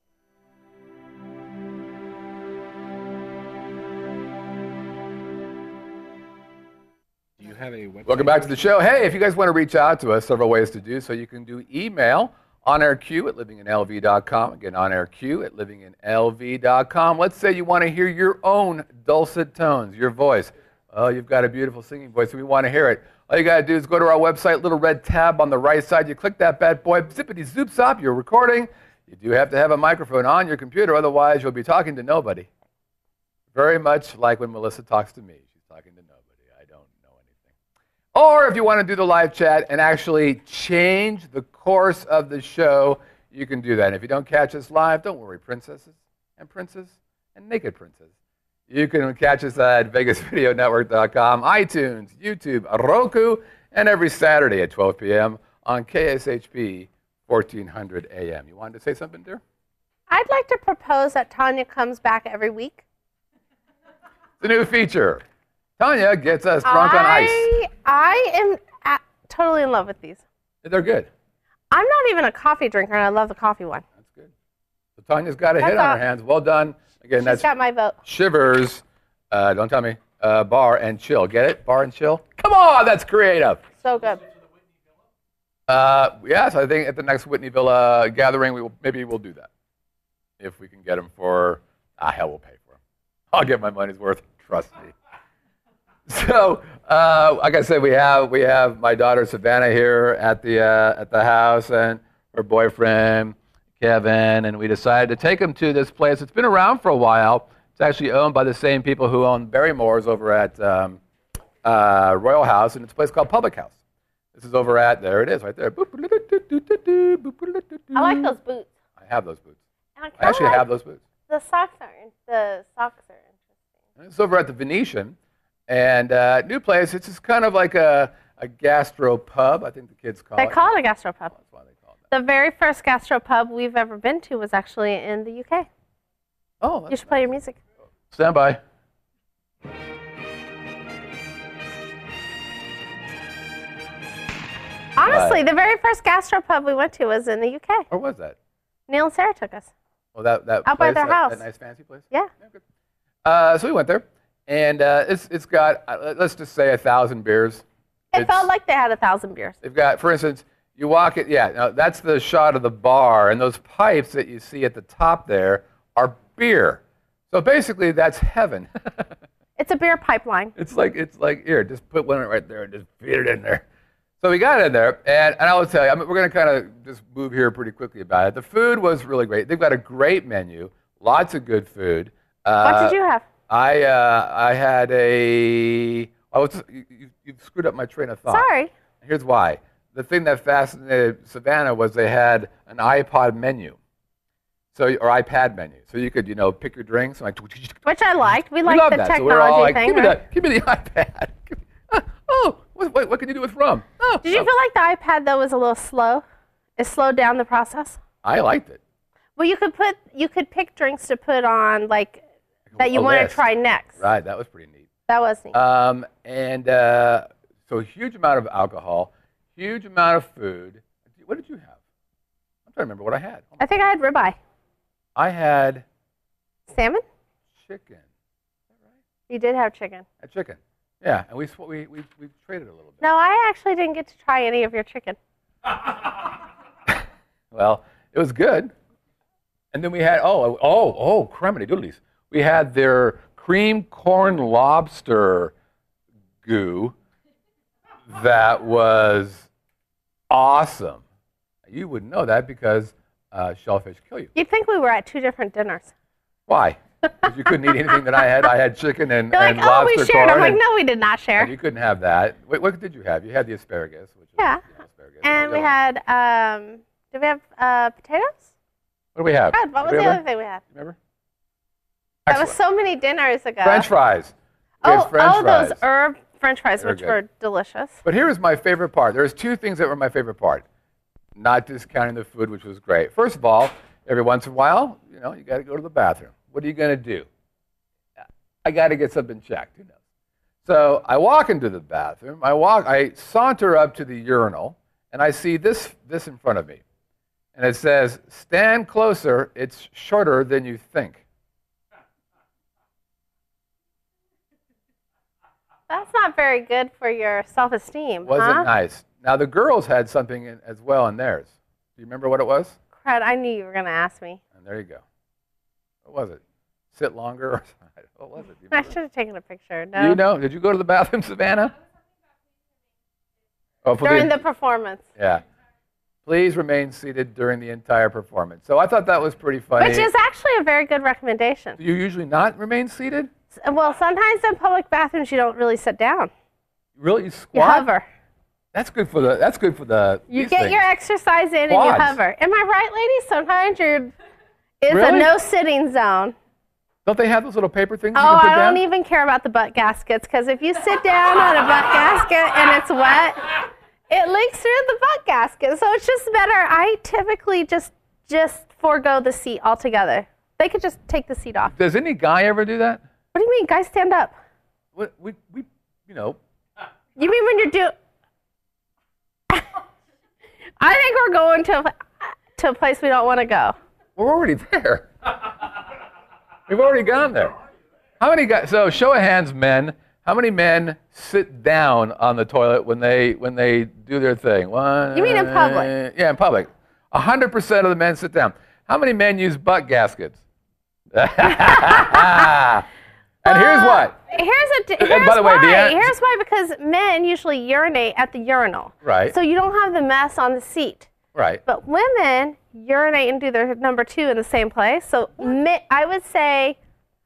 S9: Do you have a website?
S3: Welcome back to the show. Hey, if you guys want to reach out to us, several ways to do so. You can do email, onairq at living in L V dot com. Again, onairq at living in L V dot com. Let's say you want to hear your own dulcet tones, your voice. Oh, you've got a beautiful singing voice, and we want to hear it. All you got to do is go to our website, little red tab on the right side. You click that bad boy, zippity zoops up, you're recording. You do have to have a microphone on your computer, otherwise you'll be talking to nobody. Very much like when Melissa talks to me. She's talking to nobody. I don't know anything. Or if you want to do the live chat and actually change the course of the show, you can do that. And if you don't catch us live, don't worry, princesses and princes and naked princes. You can catch us at Vegas Video Network dot com, iTunes, YouTube, Roku, and every Saturday at twelve p m on K S H P fourteen hundred A M. You wanted to say something, dear?
S4: I'd like to propose that Tanya comes back every week.
S3: The new feature. Tanya gets us drunk on ice.
S4: I, I am a totally in love with these.
S3: They're good.
S4: I'm not even a coffee drinker, and I love the coffee one.
S3: That's good. So Tanya's got a
S4: That's
S3: hit on
S4: all.
S3: her hands. Well done. Again,
S4: She's
S3: that's
S4: got my vote.
S3: Shivers, uh, don't tell me, uh, Bar and Chill. Get it? Bar and Chill? Come on, that's creative.
S4: So good.
S3: Uh, yes, I think at the next Whitney Villa gathering, we will, maybe we'll do that. If we can get them for, ah, hell, we'll pay for them. I'll get my money's worth. Trust me. So, uh, like I said, we have we have my daughter Savannah here at the uh, at the house, and her boyfriend Kevin, and we decided to take them to this place. It's been around for a while. It's actually owned by the same people who own Barrymore's over at um, uh, Royal House, and it's a place called Public House. This is over at, there it is, right there.
S4: I like those boots.
S3: I have those boots.
S4: And I,
S3: I actually
S4: kinda
S3: have
S4: like
S3: those boots.
S4: The socks are the socks are interesting.
S3: It's over at the Venetian, and uh, new place. It's just kind of like a, a gastro pub, I think the kids call
S4: They
S3: it.
S4: call it a gastropub.
S3: That's why they call it that.
S4: The very first gastropub we've ever been to was actually in the U K.
S3: Oh,
S4: You
S3: that's
S4: should play your music.
S3: stand by.
S4: Honestly,
S3: Right.
S4: the very first gastropub we went to was in the U K.
S3: Where was that?
S4: Neil and Sarah took us.
S3: Oh, that that
S4: Out by
S3: place,
S4: their
S3: that,
S4: house.
S3: that nice fancy place.
S4: Yeah.
S3: good. Uh, so we went there, and uh, it's it's got uh, let's just say a thousand beers.
S4: It
S3: It's-
S4: felt like they had a thousand beers.
S3: They've got, for instance, you walk it. Yeah, now that's the shot of the bar, and those pipes that you see at the top there are beer. So basically, that's heaven.
S4: It's a beer pipeline.
S3: It's like, it's like, here, just put one right there and just feed it in there. So we got in there, and, and I will tell you, I mean, we're going to kind of just move here pretty quickly about it. The food was really great. They've got a great menu, lots of good food. Uh,
S4: What did you have?
S3: I uh, I had a. I was you, you, you screwed up my train of thought.
S4: Sorry.
S3: Here's why. The thing that fascinated Savannah was they had an iPod menu, so or iPad menu, so you could you know pick your drinks. Like,
S4: Which I liked. We
S3: we
S4: liked
S3: loved
S4: the
S3: that.
S4: technology
S3: So we were all like,
S4: thing.
S3: give me
S4: right?
S3: the give me the iPad. Give me- uh, oh, what, what, what can you do with rum? Oh,
S4: Did you
S3: oh.
S4: feel like the iPad though was a little slow? It slowed down the process.
S3: I liked it.
S4: Well, you could put you could pick drinks to put on like that you
S3: A
S4: want to
S3: list.
S4: try next.
S3: Right, that was pretty neat.
S4: That was neat.
S3: Um, and uh, so a huge amount of alcohol, huge amount of food. What did you have? I'm trying to remember what I had.
S4: I think I had ribeye.
S3: I had
S4: Salmon?
S3: chicken.
S4: You did have chicken.
S3: A chicken. Yeah, and we, sw- we, we, we traded a little bit.
S4: No, I actually didn't get to try any of your chicken.
S3: Well, it was good. And then we had, oh, oh, oh, cremini doodlies. We had their cream corn lobster goo that was awesome. You wouldn't know that because uh, shellfish kill you.
S4: You'd think we were at two different dinners.
S3: Why? Because you couldn't eat anything that I had. I had chicken and,
S4: You're
S3: and
S4: like, oh,
S3: lobster
S4: we shared. I'm
S3: corn.
S4: like,
S3: and-
S4: no, we did not share.
S3: and you couldn't have that. Wait, what did you have? You had the asparagus. Which
S4: Yeah.
S3: Was, you know, asparagus.
S4: And we
S3: Go.
S4: had, um, did we have uh, potatoes?
S3: What do we have?
S4: God, what was
S3: Did we
S4: the
S3: have
S4: other thing we had?
S3: Remember?
S4: That was
S3: Excellent.
S4: so many dinners ago.
S3: French fries. We had
S4: Oh,
S3: French
S4: oh
S3: fries.
S4: those herb French fries,
S3: They were
S4: which
S3: good.
S4: were delicious.
S3: But here is my favorite part. There's two things that were my favorite part. Not discounting the food, which was great. First of all, every once in a while, you know, you got to go to the bathroom. What are you going to do? I got to get something checked. Who knows? So I walk into the bathroom. I walk. I saunter up to the urinal, and I see this this in front of me, and it says, "Stand closer. It's shorter than you think."
S4: That's not very good for your self-esteem,
S3: Wasn't
S4: huh?
S3: nice. Now the girls had something in, as well in theirs. Do you remember what it was?
S4: Crud, I knew you were going to ask me.
S3: And there you go. What was it? Sit longer or something? What was it? Do you
S4: I
S3: remember?
S4: should have taken a picture.
S3: Do
S4: No.
S3: you know? Did you go to the bathroom, Savannah? Oh, for
S4: During the performance.
S3: Yeah. Please remain seated during the entire performance. So I thought that was pretty funny.
S4: Which is actually a very good recommendation.
S3: Do you usually not remain seated?
S4: S- Well, sometimes in public bathrooms you don't really sit down.
S3: Really? You
S4: You
S3: squat?
S4: hover.
S3: That's good for the. That's good for the.
S4: You
S3: these
S4: get
S3: things.
S4: your exercise in and you
S3: Quads.
S4: hover. Am I right, ladies? Sometimes you're. It's
S3: Really?
S4: a no sitting zone.
S3: Don't they have those little paper things you
S4: Oh,
S3: can put
S4: I
S3: down?
S4: don't even care about the butt gaskets because if you sit down on a butt gasket and it's wet, it leaks through the butt gasket. So it's just better. I typically just just forego the seat altogether. They could just take the seat off.
S3: Does any guy ever do that?
S4: What do you mean, guys? Stand up.
S3: What we we you know.
S4: You mean when you're do? I think we're going to a- to a place we don't want to go.
S3: We're already there. We've already gone there. How many guys? So show of hands, men. How many men sit down on the toilet when they when they do their thing? One.
S4: You mean in public?
S3: Yeah, in public. A hundred percent of the men sit down. How many men use butt gaskets? And here's what.
S4: Here's a.
S3: And
S4: Here's
S3: by the way,
S4: why.
S3: the an-
S4: here's why. Because men usually urinate at the urinal.
S3: Right.
S4: So you don't have the mess on the seat.
S3: Right.
S4: But women urinate and do their number two in the same place. So mi- I would say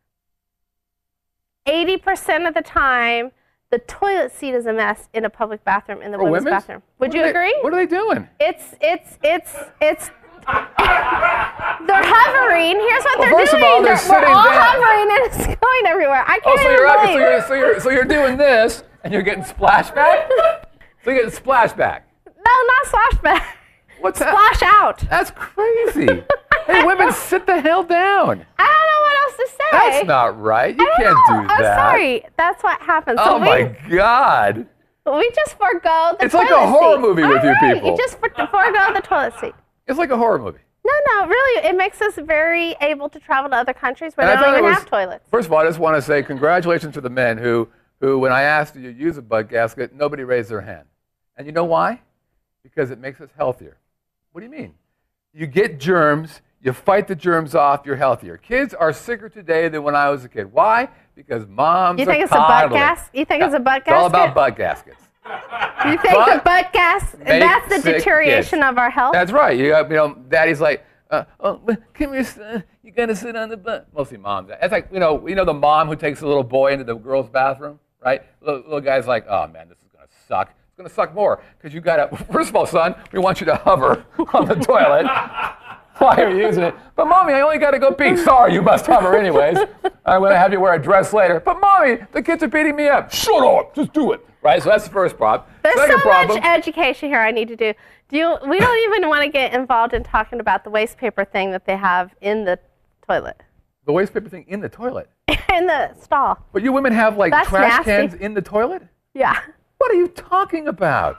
S4: eighty percent of the time, the toilet seat is a mess in a public bathroom in the
S3: For
S4: women's
S3: women's?
S4: bathroom. Would
S3: What
S4: you
S3: are they-
S4: agree?
S3: What are they doing?
S4: It's it's it's it's. They're hovering. Here's what
S3: Well,
S4: they're
S3: first of
S4: doing.
S3: all, they're
S4: we're
S3: sitting
S4: all
S3: down.
S4: hovering and it's going everywhere. I
S3: Oh,
S4: can't
S3: so
S4: even
S3: you're, up, so,
S4: believe.
S3: you're, so, you're, so you're doing this, and you're getting splashback? So you're getting splashback.
S4: No, not splashback.
S3: What's that?
S4: Splash out.
S3: That's crazy. Hey, women, sit the hell down.
S4: I don't know what else to say.
S3: That's not right. You
S4: I
S3: can't
S4: know.
S3: do that.
S4: I'm sorry. That's what happens.
S3: Oh
S4: so we,
S3: my God.
S4: we just forego the
S3: It's like a
S4: toilet
S3: horror
S4: seat.
S3: movie with
S4: I
S3: you
S4: know,
S3: people.
S4: You just for, forego the toilet seat.
S3: It's like a horror movie.
S4: No, no, really. It makes us very able to travel to other countries where
S3: And I
S4: they don't
S3: thought it
S4: even
S3: was-
S4: have toilets.
S3: First of all, I just want to say congratulations to the men who, who, when I asked do you use a butt gasket, nobody raised their hand. And you know why? Because it makes us healthier. What do you mean? You get germs, you fight the germs off, you're healthier. Kids are sicker today than when I was a kid. Why? Because moms
S4: You think
S3: are
S4: it's a butt
S3: coddling.
S4: gas? You think
S3: No,
S4: it's a butt
S3: It's all
S4: gasket?
S3: about butt gaskets.
S4: You think
S3: Butt
S4: the butt gas,
S3: make
S4: that's the
S3: sick
S4: deterioration
S3: kids.
S4: of our health?
S3: That's right. You, got, you know, daddy's like, uh, oh, come here, son. You gotta sit on the butt. Mostly moms. It's like, you know, you know the mom who takes the little boy into the girls' bathroom, right? Little, little guy's like, oh man, this is gonna suck. It's gonna suck more because you gotta. First of all, son, we want you to hover on the toilet while you're using it. But mommy, I only gotta go pee. Sorry, you must hover anyways. I'm gonna have you wear a dress later. But mommy, the kids are beating me up. Shut up. Just do it. Right. So that's the first problem.
S4: There's
S3: Second
S4: so
S3: problem.
S4: much education here I need to do. Do you, we don't even want to get involved in talking about the waste paper thing that they have in the toilet,
S3: The waste paper thing in the toilet.
S4: in the stall.
S3: But you women have like
S4: That's
S3: trash
S4: nasty.
S3: cans in the toilet?
S4: Yeah.
S3: What are you talking about?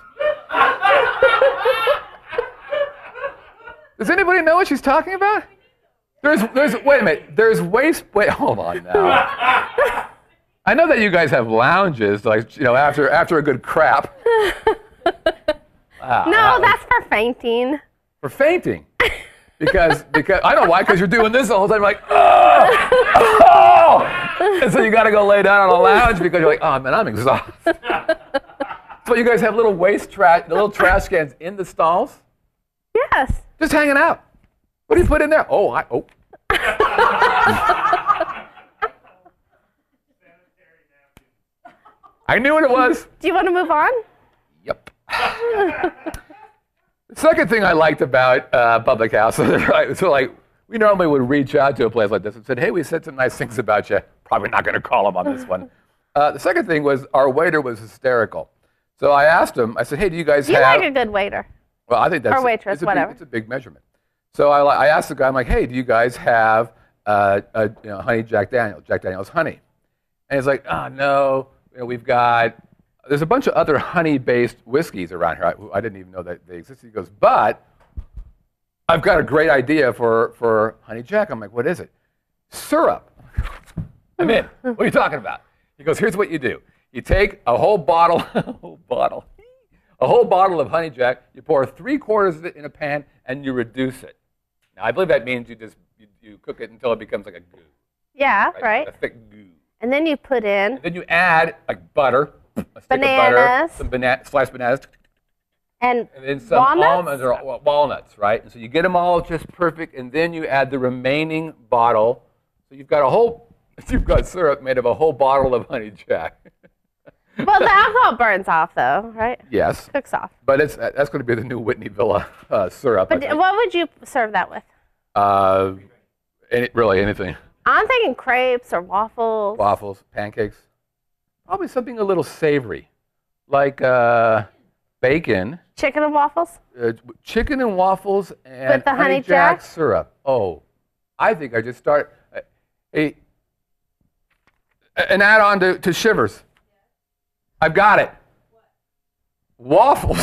S3: Does anybody know what she's talking about? There's, there's, wait a minute. There's waste, wait, hold on now. I know that you guys have lounges, like, you know, after, after a good crap. Wow,
S4: No,
S3: that was-
S4: that's for fainting.
S3: For fainting. Because, because I don't know why, because you're doing this the whole time. You're like, oh, oh. And so you got to go lay down on a lounge because you're like, oh, man, I'm exhausted. So you guys have little waste trash, the little trash cans in the stalls?
S4: Yes.
S3: Just hanging out. What do you put in there? Oh, I, oh. I knew what it was.
S4: Do you want to move on?
S3: Yep. The second thing I liked about uh, Public House, right, so like we normally would reach out to a place like this and said, hey, we said some nice things about you. Probably not going to call them on this one. Uh, the second thing was our waiter was hysterical. So I asked him, I said, hey, do you guys
S4: You
S3: have...
S4: like a good waiter.
S3: Well, I think that's...
S4: Or waitress,
S3: it's a
S4: whatever.
S3: Big, it's a big measurement. So I, I asked the guy, I'm like, hey, do you guys have uh, a, you know, honey Jack Daniels, Jack Daniels honey? And he's like, oh, no, you know, we've got... There's a bunch of other honey-based whiskeys around here. I, I didn't even know that they existed. He goes, but I've got a great idea for, for honey Jack. I'm like, what is it? Syrup. I'm in. What are you talking about? He goes, here's what you do. You take a whole bottle, a whole bottle, a whole bottle of honey Jack. You pour three quarters of it in a pan, and you reduce it. Now, I believe that means you just you, you cook it until it becomes like a goo.
S4: Yeah, right.
S3: A thick goo.
S4: And then you put in
S3: Then you add like butter, a stick
S4: Bananas.
S3: of butter, some bana- sliced bananas,
S4: and,
S3: and then some
S4: walnuts.
S3: almonds or wa- walnuts, right? And so you get them all just perfect, and then you add the remaining bottle. So you've got a whole, you've got syrup made of a whole bottle of honey Jack.
S4: Well, the alcohol burns off, though, right?
S3: Yes,
S4: Cooks off.
S3: but it's that's going to be the new Whitney Villa uh, syrup. I
S4: But
S3: think.
S4: what would you serve that with?
S3: Uh, any, really anything.
S4: I'm thinking crepes or waffles.
S3: Waffles, pancakes, probably something a little savory, like uh, bacon.
S4: Chicken and waffles?
S3: Uh, chicken and waffles and
S4: With the honey
S3: jack,
S4: jack?
S3: syrup. Oh, I think I just start uh, a, an add-on to, to Shivers. I've got it. Waffles.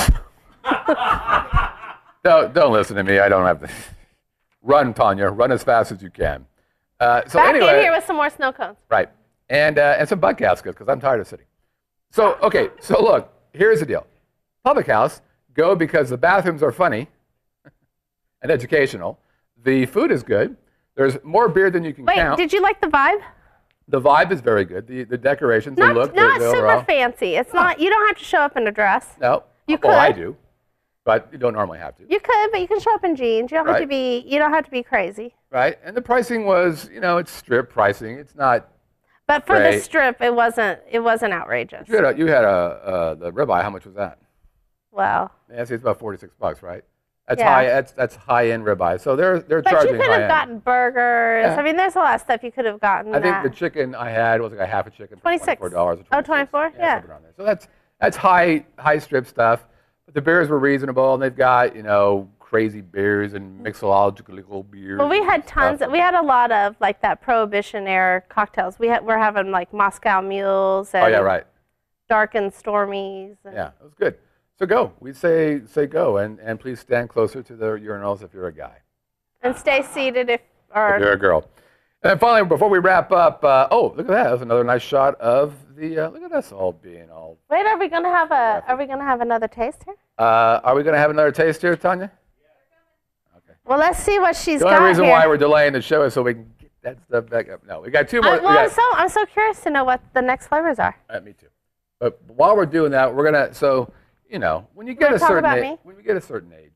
S3: don't, don't listen to me. I don't have to. Run, Tanya. Run as fast as you can. Uh, so
S4: Back
S3: anyway,
S4: in here with some more snow cones.
S3: right, and uh, and some butt gaskets because I'm tired of sitting. So okay, so look, here's the deal. Public House, go because the bathrooms are funny and educational. The food is good. There's more beer than you can
S4: Wait,
S3: count.
S4: did you like the vibe?
S3: The vibe is very good. The the decorations,
S4: Not,
S3: the look,
S4: not
S3: the, the
S4: super
S3: overall.
S4: fancy. It's not. You don't have to show up in a dress.
S3: No,
S4: You
S3: well, I
S4: could.
S3: do, but you don't normally have to.
S4: You could, but you can show up in jeans. You don't have to
S3: Right.
S4: be. You don't have to be crazy.
S3: Right, and the pricing was, you know, it's strip pricing. It's not.
S4: But for the
S3: Right.
S4: strip, it wasn't. It wasn't outrageous.
S3: You had a, you had a uh, the ribeye. How much was that?
S4: Well,
S3: Yeah, see, it's about forty-six bucks, right? That's
S4: Yeah.
S3: high. That's that's high end ribeye. So they're they're
S4: but
S3: charging
S4: you could
S3: high
S4: have
S3: end.
S4: gotten burgers.
S3: Yeah.
S4: I mean, there's a lot of stuff you could have gotten.
S3: I think
S4: that.
S3: the chicken I had was like a half a chicken for
S4: twenty-six.
S3: twenty-four dollars.
S4: Oh, twenty-four? Yeah.
S3: something around there. So that's that's high high strip stuff. But the beers were reasonable, and they've got, you know, crazy beers and mixological beers.
S4: Well, we
S3: and
S4: had tons.
S3: stuff.
S4: We had a lot of like that Prohibition era cocktails. We had. We're having like Moscow mules and
S3: Oh yeah, right.
S4: dark and stormies. And
S3: Yeah, it was good. So go. We say say go, and and please stand closer to the urinals if you're a guy.
S4: And stay seated if or.
S3: If you're a girl. And then finally, before we wrap up, uh, oh, look at that. That's another nice shot of the, uh, look at us all being all,
S4: Wait, are we gonna have a? Are we gonna have another taste here?
S3: uh, are we going to have another taste here, Tanya?
S4: Well, let's see what she's
S3: The
S4: got
S3: only reason
S4: here.
S3: why we're delaying the show is so we can get that stuff back up. No, we got two more.
S4: I, well,
S3: we got,
S4: I'm so I'm so curious to know what the next flavors are.
S3: Uh, me too. But while we're doing that, we're gonna. So you know, when you get
S4: wanna
S3: a
S4: talk
S3: certain
S4: about
S3: age,
S4: me?
S3: when you get a certain age,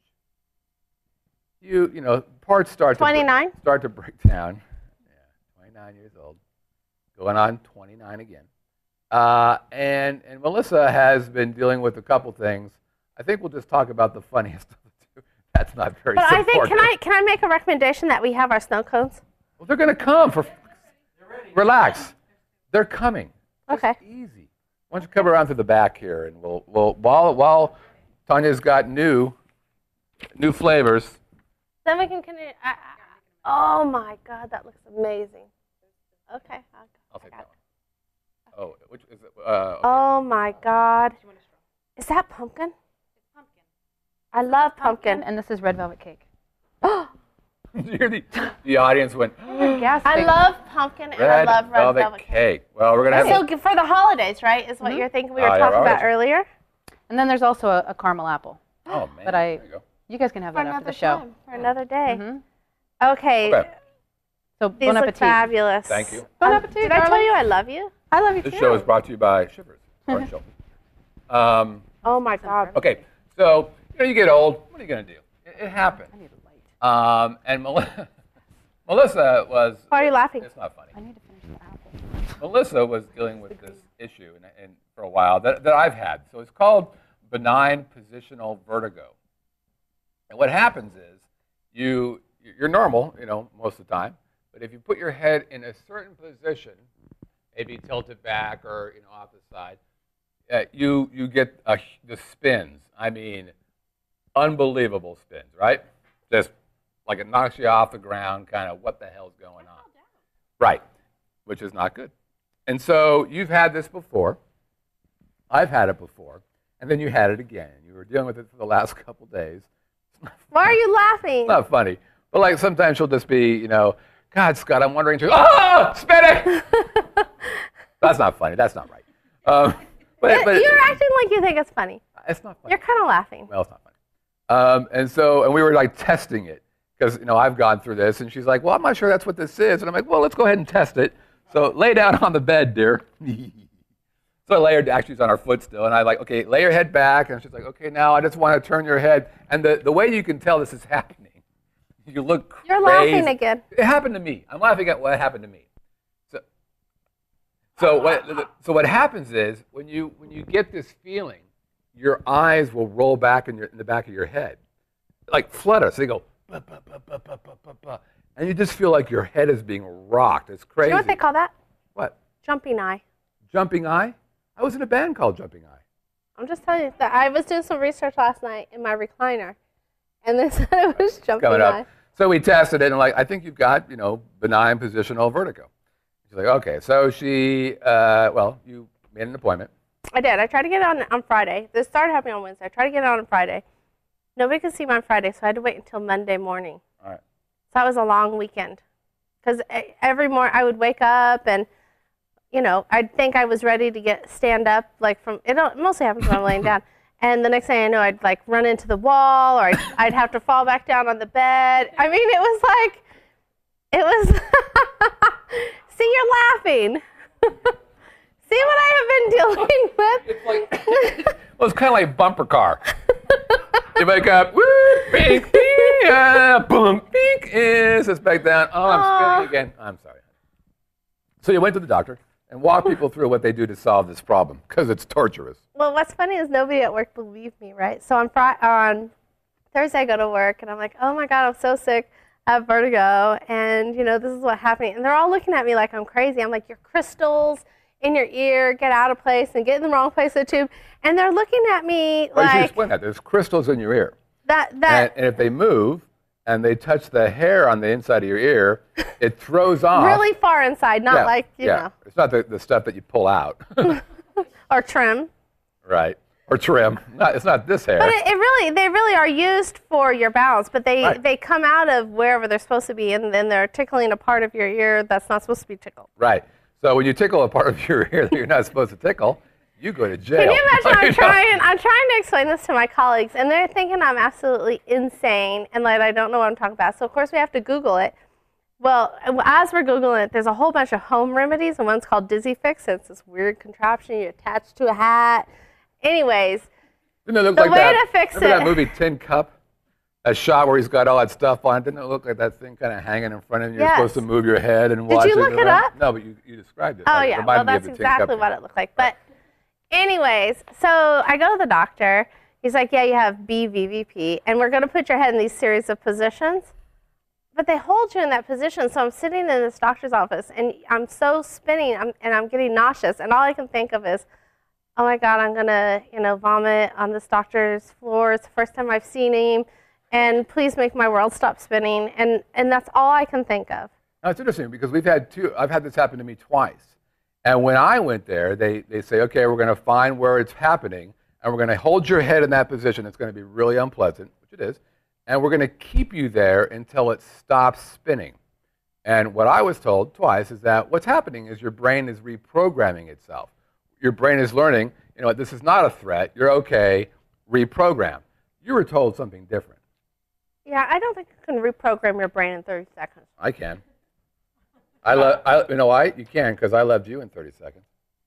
S3: you you know parts start
S4: twenty-nine?
S3: to br- start to break down. Yeah, twenty-nine years old, going on twenty-nine again. Uh, and and Melissa has been dealing with a couple things. I think we'll just talk about the funniest of the two. That's not very.
S4: But I think
S3: supportive.
S4: can I can I make a recommendation that we have our snow cones?
S3: Well, they're gonna come for. Relax, they're coming.
S4: Okay.
S3: Easy. Why don't you come around to the back here, and we'll, we'll while while Tanya's got new new flavors.
S4: Then we can continue. I, I, oh my God, that looks amazing. Okay. I'll,
S3: I'll take
S4: I
S3: that
S4: got it.
S3: one. Oh, which is it? Uh, okay.
S4: Oh my God. Is that pumpkin?
S7: It's pumpkin.
S4: I love pumpkin.
S7: And this is red velvet cake.
S3: You hear the, the audience went.
S4: I love pumpkin and I
S3: Red
S4: love red
S3: velvet
S4: velvet cake.
S3: cake. Well, we're gonna have.
S4: So g- for the holidays, right? Is what you're thinking we were
S3: Oh, yeah,
S4: talking
S3: we're
S4: about
S3: already-
S4: earlier.
S7: And then there's also a, a caramel apple.
S3: Oh man.
S7: But I,
S3: there you go.
S7: you guys can have
S4: For
S7: that after
S4: another
S7: the show.
S4: time, for another day.
S7: Mhm.
S4: Okay.
S3: Okay.
S7: So
S4: These
S7: bon
S4: look
S7: appetit.
S4: fabulous.
S3: Thank you.
S7: Bon
S4: Um,
S7: appetit,
S4: did I tell
S7: darling.
S4: you I love you? I love you
S3: This
S4: too.
S3: show is brought to you by Shivers. Our show. Um,
S4: Oh my God.
S3: okay, so you know you get old. What are you gonna do? It, it happens.
S7: I need a light.
S3: Um, and Melissa, Melissa was.
S4: Why are you laughing?
S3: It's not funny.
S7: I need to finish the apple.
S3: Melissa was dealing with this issue and, and for a while that, that I've had. So it's called benign positional vertigo. And what happens is you you're normal, you know, most of the time. But if you put your head in a certain position, maybe tilted back or you know off the side, uh, you you get a, the spins. I mean, unbelievable spins, right? Just like it knocks you off the ground. Kind of what the hell's going on? Right, which is not good. And so you've had this before. I've had it before, and then you had it again. You were dealing with it for the last couple days.
S4: Why are you laughing?
S3: It's not funny, but like sometimes she'll just be, you know, God, Scott, I'm wondering, ah, spinning. That's not funny. That's not right. Um, but, but
S4: You're acting like you think it's funny.
S3: it's not funny.
S4: You're kind of laughing.
S3: Well, it's not funny. Um, and so, and we were like testing it because you know I've gone through this, and she's like, "Well, I'm not sure that's what this is," and I'm like, "Well, let's go ahead and test it." So lay down on the bed, dear. So I lay her, actually she's on her foot still, and I like, okay, lay your head back, and she's like, okay, now I just want to turn your head, and the, the way you can tell this is happening, you look crazy.
S4: You're laughing again.
S3: It happened to me. I'm laughing at what happened to me. So, so what, so what happens is when you when you get this feeling, your eyes will roll back in your in the back of your head, like flutter. So they go, bah, bah, bah, bah, bah, bah, bah, bah. And you just feel like your head is being rocked. It's crazy.
S4: You know what they call that?
S3: What?
S4: Jumping eye.
S3: Jumping eye? I was in a band called Jumping Eye.
S4: I'm just telling you that I was doing some research last night in my recliner, and they said it was jumping
S3: Coming
S4: eye.
S3: up. So we tested it, and like, I think you've got, you know, benign positional vertigo. She's like, okay. So she, uh, well, you made an appointment.
S4: I did. I tried to get it on on Friday. This started happening on Wednesday. I tried to get it on on Friday. Nobody could see me on Friday, so I had to wait until Monday morning.
S3: All right.
S4: So that was a long weekend. Because every morning I would wake up and, you know, I'd think I was ready to get stand up, like from, it mostly happens when I'm laying down. And the next thing I know, I'd like run into the wall, or I'd, I'd have to fall back down on the bed. I mean, it was like, it was, see, you're laughing. See what I have been dealing with?
S3: It's like, well, it's kind of like bumper car. You wake up, woo, pink, pink, uh, boom, pink, is it's back down. Oh, I'm spinning again. I'm sorry. So you went to the doctor and walk people through what they do to solve this problem, because it's torturous.
S4: Well, what's funny is nobody at work believed me, right? So on Friday, on Thursday, I go to work, and I'm like, oh my God, I'm so sick. I have vertigo, and, you know, this is what's happening. And they're all looking at me like I'm crazy. I'm like, your crystals in your ear get out of place and get in the wrong place of the tube. And they're looking at me
S3: Well, you should
S4: like
S3: explain that. There's crystals in your ear.
S4: that.
S3: And,
S4: That
S3: and if they move and they touch the hair on the inside of your ear, it throws off.
S4: really far inside, not
S3: Yeah,
S4: like, you
S3: yeah.
S4: know,
S3: It's not the, the stuff that you pull out.
S4: or trim.
S3: Right. Or trim. Not, it's not this hair.
S4: But it, it really, they really are used for your balance, but they,
S3: Right.
S4: they come out of wherever they're supposed to be, and then they're tickling a part of your ear that's not supposed to be tickled.
S3: Right. So when you tickle a part of your ear that you're not supposed to tickle, you go to jail.
S4: Can you imagine? I'm trying. I'm trying to explain this to my colleagues, and they're thinking I'm absolutely insane and like I don't know what I'm talking about. So of course we have to Google it. Well, as we're Googling it, there's a whole bunch of home remedies, and one's called Dizzy Fix. It's this weird contraption you attach to a hat. Anyways,
S3: Didn't it look
S4: the
S3: like
S4: way
S3: that,
S4: to fix
S3: remember
S4: it.
S3: that movie Tin Cup? That shot where he's got all that stuff on. Didn't it look like that thing kind of hanging in front of you? You're
S4: Yes.
S3: supposed to move your head and
S4: Did
S3: watch
S4: you
S3: it.
S4: look it up?
S3: No, but you, you described it.
S4: Oh
S3: Like, it
S4: yeah,
S3: reminded
S4: well
S3: me of
S4: that's
S3: the Tin Cup
S4: exactly
S3: thing.
S4: what it looked like. But anyways, so I go to the doctor. He's like, yeah, you have B V V P, and we're going to put your head in these series of positions. But they hold you in that position, so I'm sitting in this doctor's office, and I'm so spinning, I'm, and I'm getting nauseous, and all I can think of is, oh my God, I'm gonna, you know, vomit on this doctor's floor. It's the first time I've seen him, and please make my world stop spinning, and and that's all I can think of.
S3: No, it's interesting because we've had two. I've had this happen to me twice, and when I went there, they they say, okay, we're going to find where it's happening, and we're going to hold your head in that position. It's going to be really unpleasant, which it is. And we're going to keep you there until it stops spinning. And what I was told twice is that what's happening is your brain is reprogramming itself. Your brain is learning, you know, this is not a threat. You're okay. Reprogram. You were told something different.
S4: Yeah, I don't think you can reprogram your brain in thirty seconds.
S3: I can. I love. I, you know why? You can because I loved you in thirty seconds.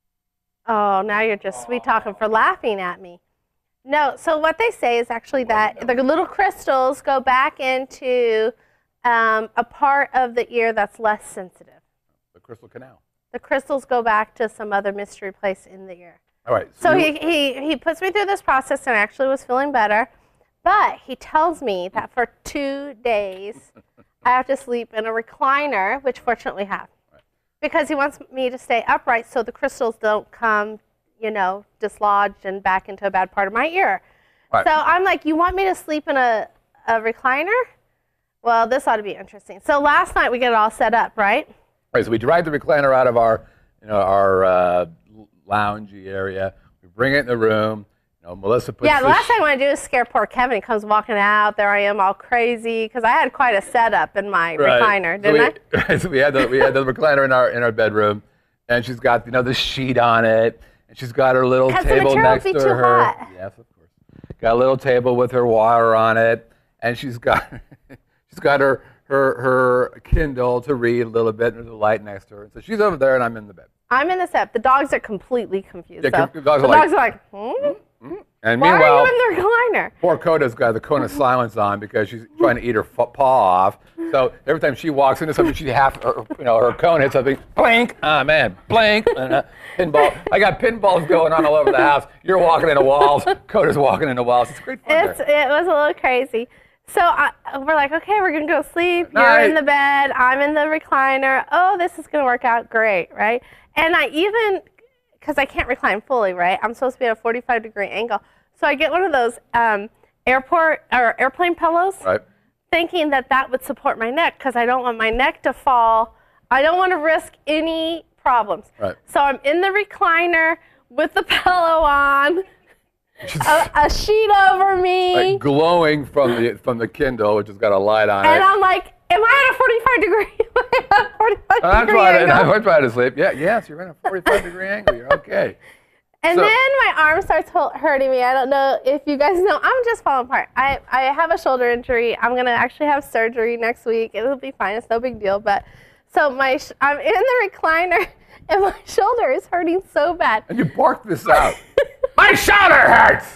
S4: Oh, now you're just sweet talking for laughing at me. No, so what they say is actually that the little crystals go back into um, a part of the ear that's less sensitive.
S3: The crystal canal.
S4: The crystals go back to some other mystery place in the ear.
S3: All right.
S4: So
S3: you-
S4: he, he, he puts me through this process and I actually was feeling better. But he tells me that for two days I have to sleep in a recliner, which fortunately we have.
S3: Right.
S4: Because he wants me to stay upright so the crystals don't come, you know, dislodged and back into a bad part of my ear.
S3: Right.
S4: So I'm like, you want me to sleep in a, a recliner? Well, this ought to be interesting. So last night we get it all set up, right?
S3: Right, so we drag the recliner out of our, you know, our uh, loungy area. We bring it in the room. You know, Melissa puts
S4: Yeah, the
S3: this
S4: last thing I want to do is scare poor Kevin. He comes walking out. There I am, all crazy, because I had quite a setup in my
S3: Right.
S4: recliner,
S3: so
S4: didn't
S3: we,
S4: I?
S3: Right, so we had the we had the recliner in our in our bedroom, and she's got, you know, the sheet on it, and she's got her little
S4: 'Cause the
S3: table
S4: material
S3: next
S4: would
S3: to
S4: be too
S3: her.
S4: hot.
S3: Yes, of course. Got a little table with her water on it, and she's got she's got her her her Kindle to read a little bit, and there's a light next to her. So she's over there, and I'm in the bed.
S4: I'm in the set. The dogs are completely confused.
S3: Yeah,
S4: though.
S3: the dogs
S4: the
S3: are like,
S4: dogs are like, hmm?
S3: And
S4: Why
S3: meanwhile,
S4: are you in the recliner?
S3: poor Coda's got the cone of silence on because she's trying to eat her f- paw off. So every time she walks into something, she half, her, you know, her cone hits something. Blink! Ah, man, blink! And, uh, pinball. I got pinballs going on all over the house. You're walking into walls. Coda's walking into walls. It's great fun.
S4: It's,
S3: there.
S4: it was a little crazy. So I, we're like, okay, we're going to go sleep. You're
S3: Night.
S4: in the bed. I'm in the recliner. Oh, this is going to work out great, right? And I even, because I can't recline fully, right? I'm supposed to be at a forty-five degree angle. So I get one of those um, airport or airplane pillows,
S3: Right.
S4: thinking that that would support my neck because I don't want my neck to fall. I don't want to risk any problems.
S3: Right.
S4: So I'm in the recliner with the pillow on, a, a sheet over me.
S3: Like glowing from the from the Kindle, which has got a light on
S4: And
S3: it.
S4: I'm like, am I at a forty-five degree? Am I at a forty-five
S3: I'm
S4: degree
S3: trying, to,
S4: angle?
S3: I'm trying to sleep. Yeah, yes, you're in a forty-five degree angle. You're okay.
S4: And
S3: So-
S4: then my arm starts hul- hurting me. I don't know if you guys know. I'm just falling apart. I, I have a shoulder injury. I'm going to actually have surgery next week. It'll be fine. It's no big deal. But so my sh- I'm in the recliner, and my shoulder is hurting so bad.
S3: And you barked this out. My shoulder hurts.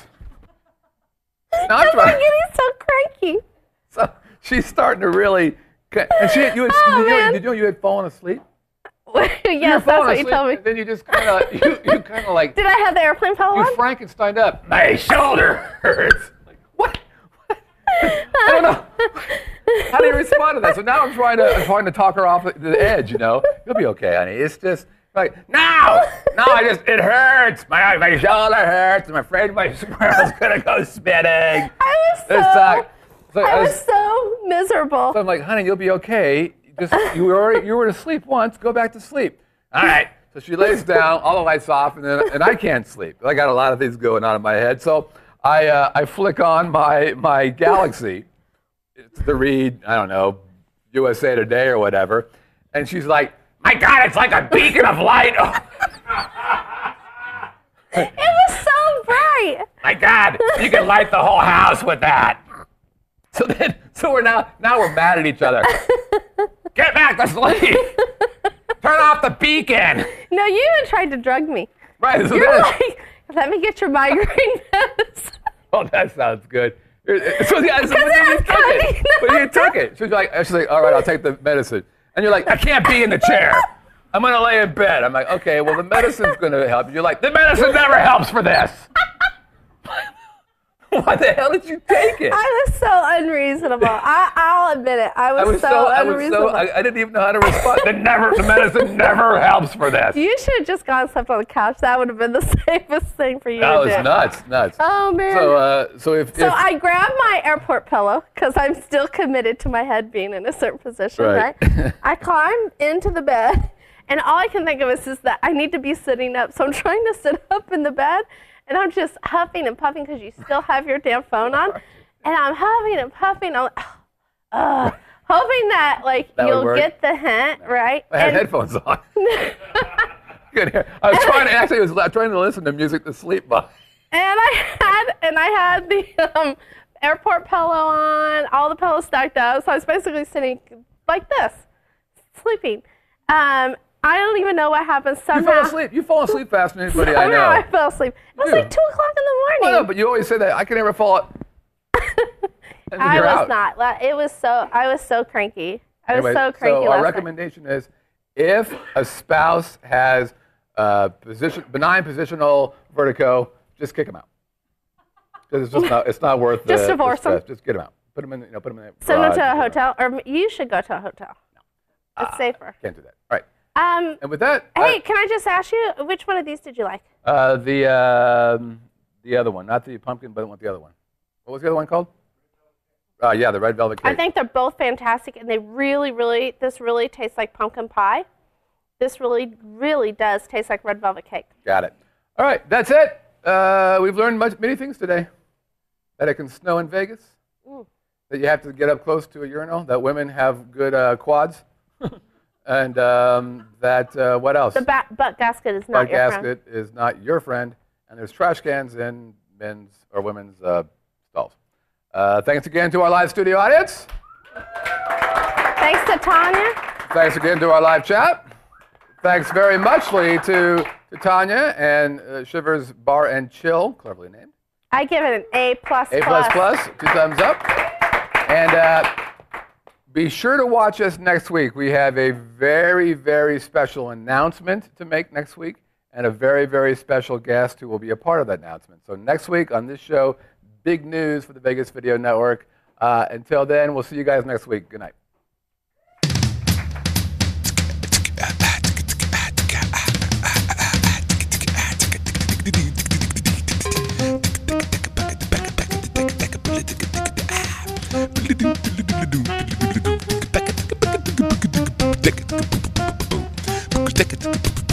S3: Now I'm
S4: I'm
S3: trying.
S4: getting so cranky.
S3: So she's starting to really. And she, you had,
S4: Oh,
S3: did, you,
S4: man.
S3: did you know you had fallen asleep? You were
S4: Yes, that's
S3: falling
S4: what you
S3: asleep,
S4: told me.
S3: And then you just kind of, you, you kind of like,
S4: Did I have the airplane pillow
S3: you
S4: on?
S3: Frankensteined up. My shoulder hurts. Like, what? What? I don't know. How do you respond to that? So now I'm trying to, I'm trying to talk her off the edge. You know, you'll be okay, honey. It's just like, no, no, I just, it hurts. My my shoulder hurts. I'm afraid my squirrel's gonna go spinning.
S4: I was so,
S3: It's like, so
S4: I
S3: I
S4: was
S3: was-
S4: so miserable.
S3: So I'm like, honey, you'll be okay. Just you were already, you were asleep once. Go back to sleep. All right. So she lays down, all the lights off, and then and I can't sleep. I got a lot of things going on in my head. So I uh, I flick on my my Galaxy to read, I don't know, U S A Today or whatever, and she's like, my God, it's like a beacon of light.
S4: It was so bright.
S3: My God, you can light the whole house with that. So then, so we're now, now we're mad at each other. Get back to sleep. Turn off the beacon.
S4: No, you even tried to drug me.
S3: Right. So
S4: You're
S3: then,
S4: like, let me get your migraine medicine.
S3: oh, that sounds good. So, yeah, so
S4: Because
S3: but
S4: it
S3: you
S4: was
S3: took
S4: cutting.
S3: it. But you took it. She's like, she's like, all right, I'll take the medicine. And you're like, I can't be in the chair. I'm gonna lay in bed. I'm like, okay, well the medicine's gonna help. And you're like, the medicine never helps for this. Why the hell did you take it?
S4: I was so unreasonable. I, I'll admit it. I was,
S3: I was
S4: so,
S3: so, I was
S4: unreasonable.
S3: so, I, I didn't even know how to respond. The never, the medicine never helps for this.
S4: You should have just gone and slept on the couch. That would have been the safest thing for you
S3: That
S4: to
S3: was
S4: do.
S3: nuts, nuts.
S4: Oh, man.
S3: So, uh, so if,
S4: So
S3: if
S4: I grabbed my airport pillow because I'm still committed to my head being in a certain position, right?
S3: Right.
S4: I climb into the bed, and all I can think of is, is that I need to be sitting up. So I'm trying to sit up in the bed, and I'm just huffing and puffing because you still have your damn phone on. And I'm huffing and puffing. I'm like, uh, hoping that like
S3: That would
S4: you'll
S3: work.
S4: get the hint, right?
S3: I had
S4: And-
S3: headphones on. Good hear. I was trying to actually I was trying to listen to music to sleep by.
S4: And I had and I had the um, airport pillow on, all the pillows stacked up. So I was basically sitting like this, sleeping. Um, I don't even know what happened.
S3: You
S4: Somehow,
S3: fall asleep. You fall asleep faster than anybody I
S4: somehow I
S3: know.
S4: fell asleep. It was
S3: You do.
S4: like two o'clock in the
S3: Well,
S4: morning.
S3: no, but you always say that. I can never fall. And
S4: I
S3: you're
S4: was
S3: out.
S4: not. Like, It was so. I was so cranky. I was
S3: Anyway,
S4: so cranky.
S3: So our
S4: last night.
S3: recommendation is, if a spouse has uh, position benign positional vertigo, just kick him out. Because it's just not. It's not worth.
S4: Just
S3: the,
S4: divorce
S3: the
S4: him.
S3: stress. Just get him out. Put him in. You know. Put him in. The
S4: Send them
S3: garage,
S4: to a
S3: you know.
S4: hotel, or you should go to a hotel. It's safer.
S3: Can't do that. All right.
S4: Um,
S3: And with that,
S4: hey, can I just ask you which one of these did you like?
S3: uh, the um, the other one, not the pumpkin, but I want the other one. What was the other one called? Uh, yeah, the red velvet cake.
S4: I think they're both fantastic, and they really, really, this really tastes like pumpkin pie. This really, really does taste like red velvet cake.
S3: Got it. All right, that's it. Uh, we've learned much, many things today. That it can snow in Vegas.
S4: Mm.
S3: That you have to get up close to a urinal. That women have good uh, quads. and um, that, uh, what else?
S4: The ba- butt gasket is not
S3: Butt
S4: your
S3: gasket is not your friend. And there's trash cans in men's or women's uh, stalls. Uh, thanks again to our live studio audience.
S4: friend. Thanks to Tanya.
S3: Thanks again to our live chat. Thanks very much, Lee, to, to Tanya and uh, Shivers Bar and Chill, cleverly named.
S4: I give it an A plus
S3: A plus plus, two thumbs up. And uh, be sure to watch us next week. We have a very, very special announcement to make next week and a very, very special guest who will be a part of that announcement. So next week on this show, big news for the Vegas Video Network. Uh, until then, we'll see you guys next week. Good night.
S2: Take it.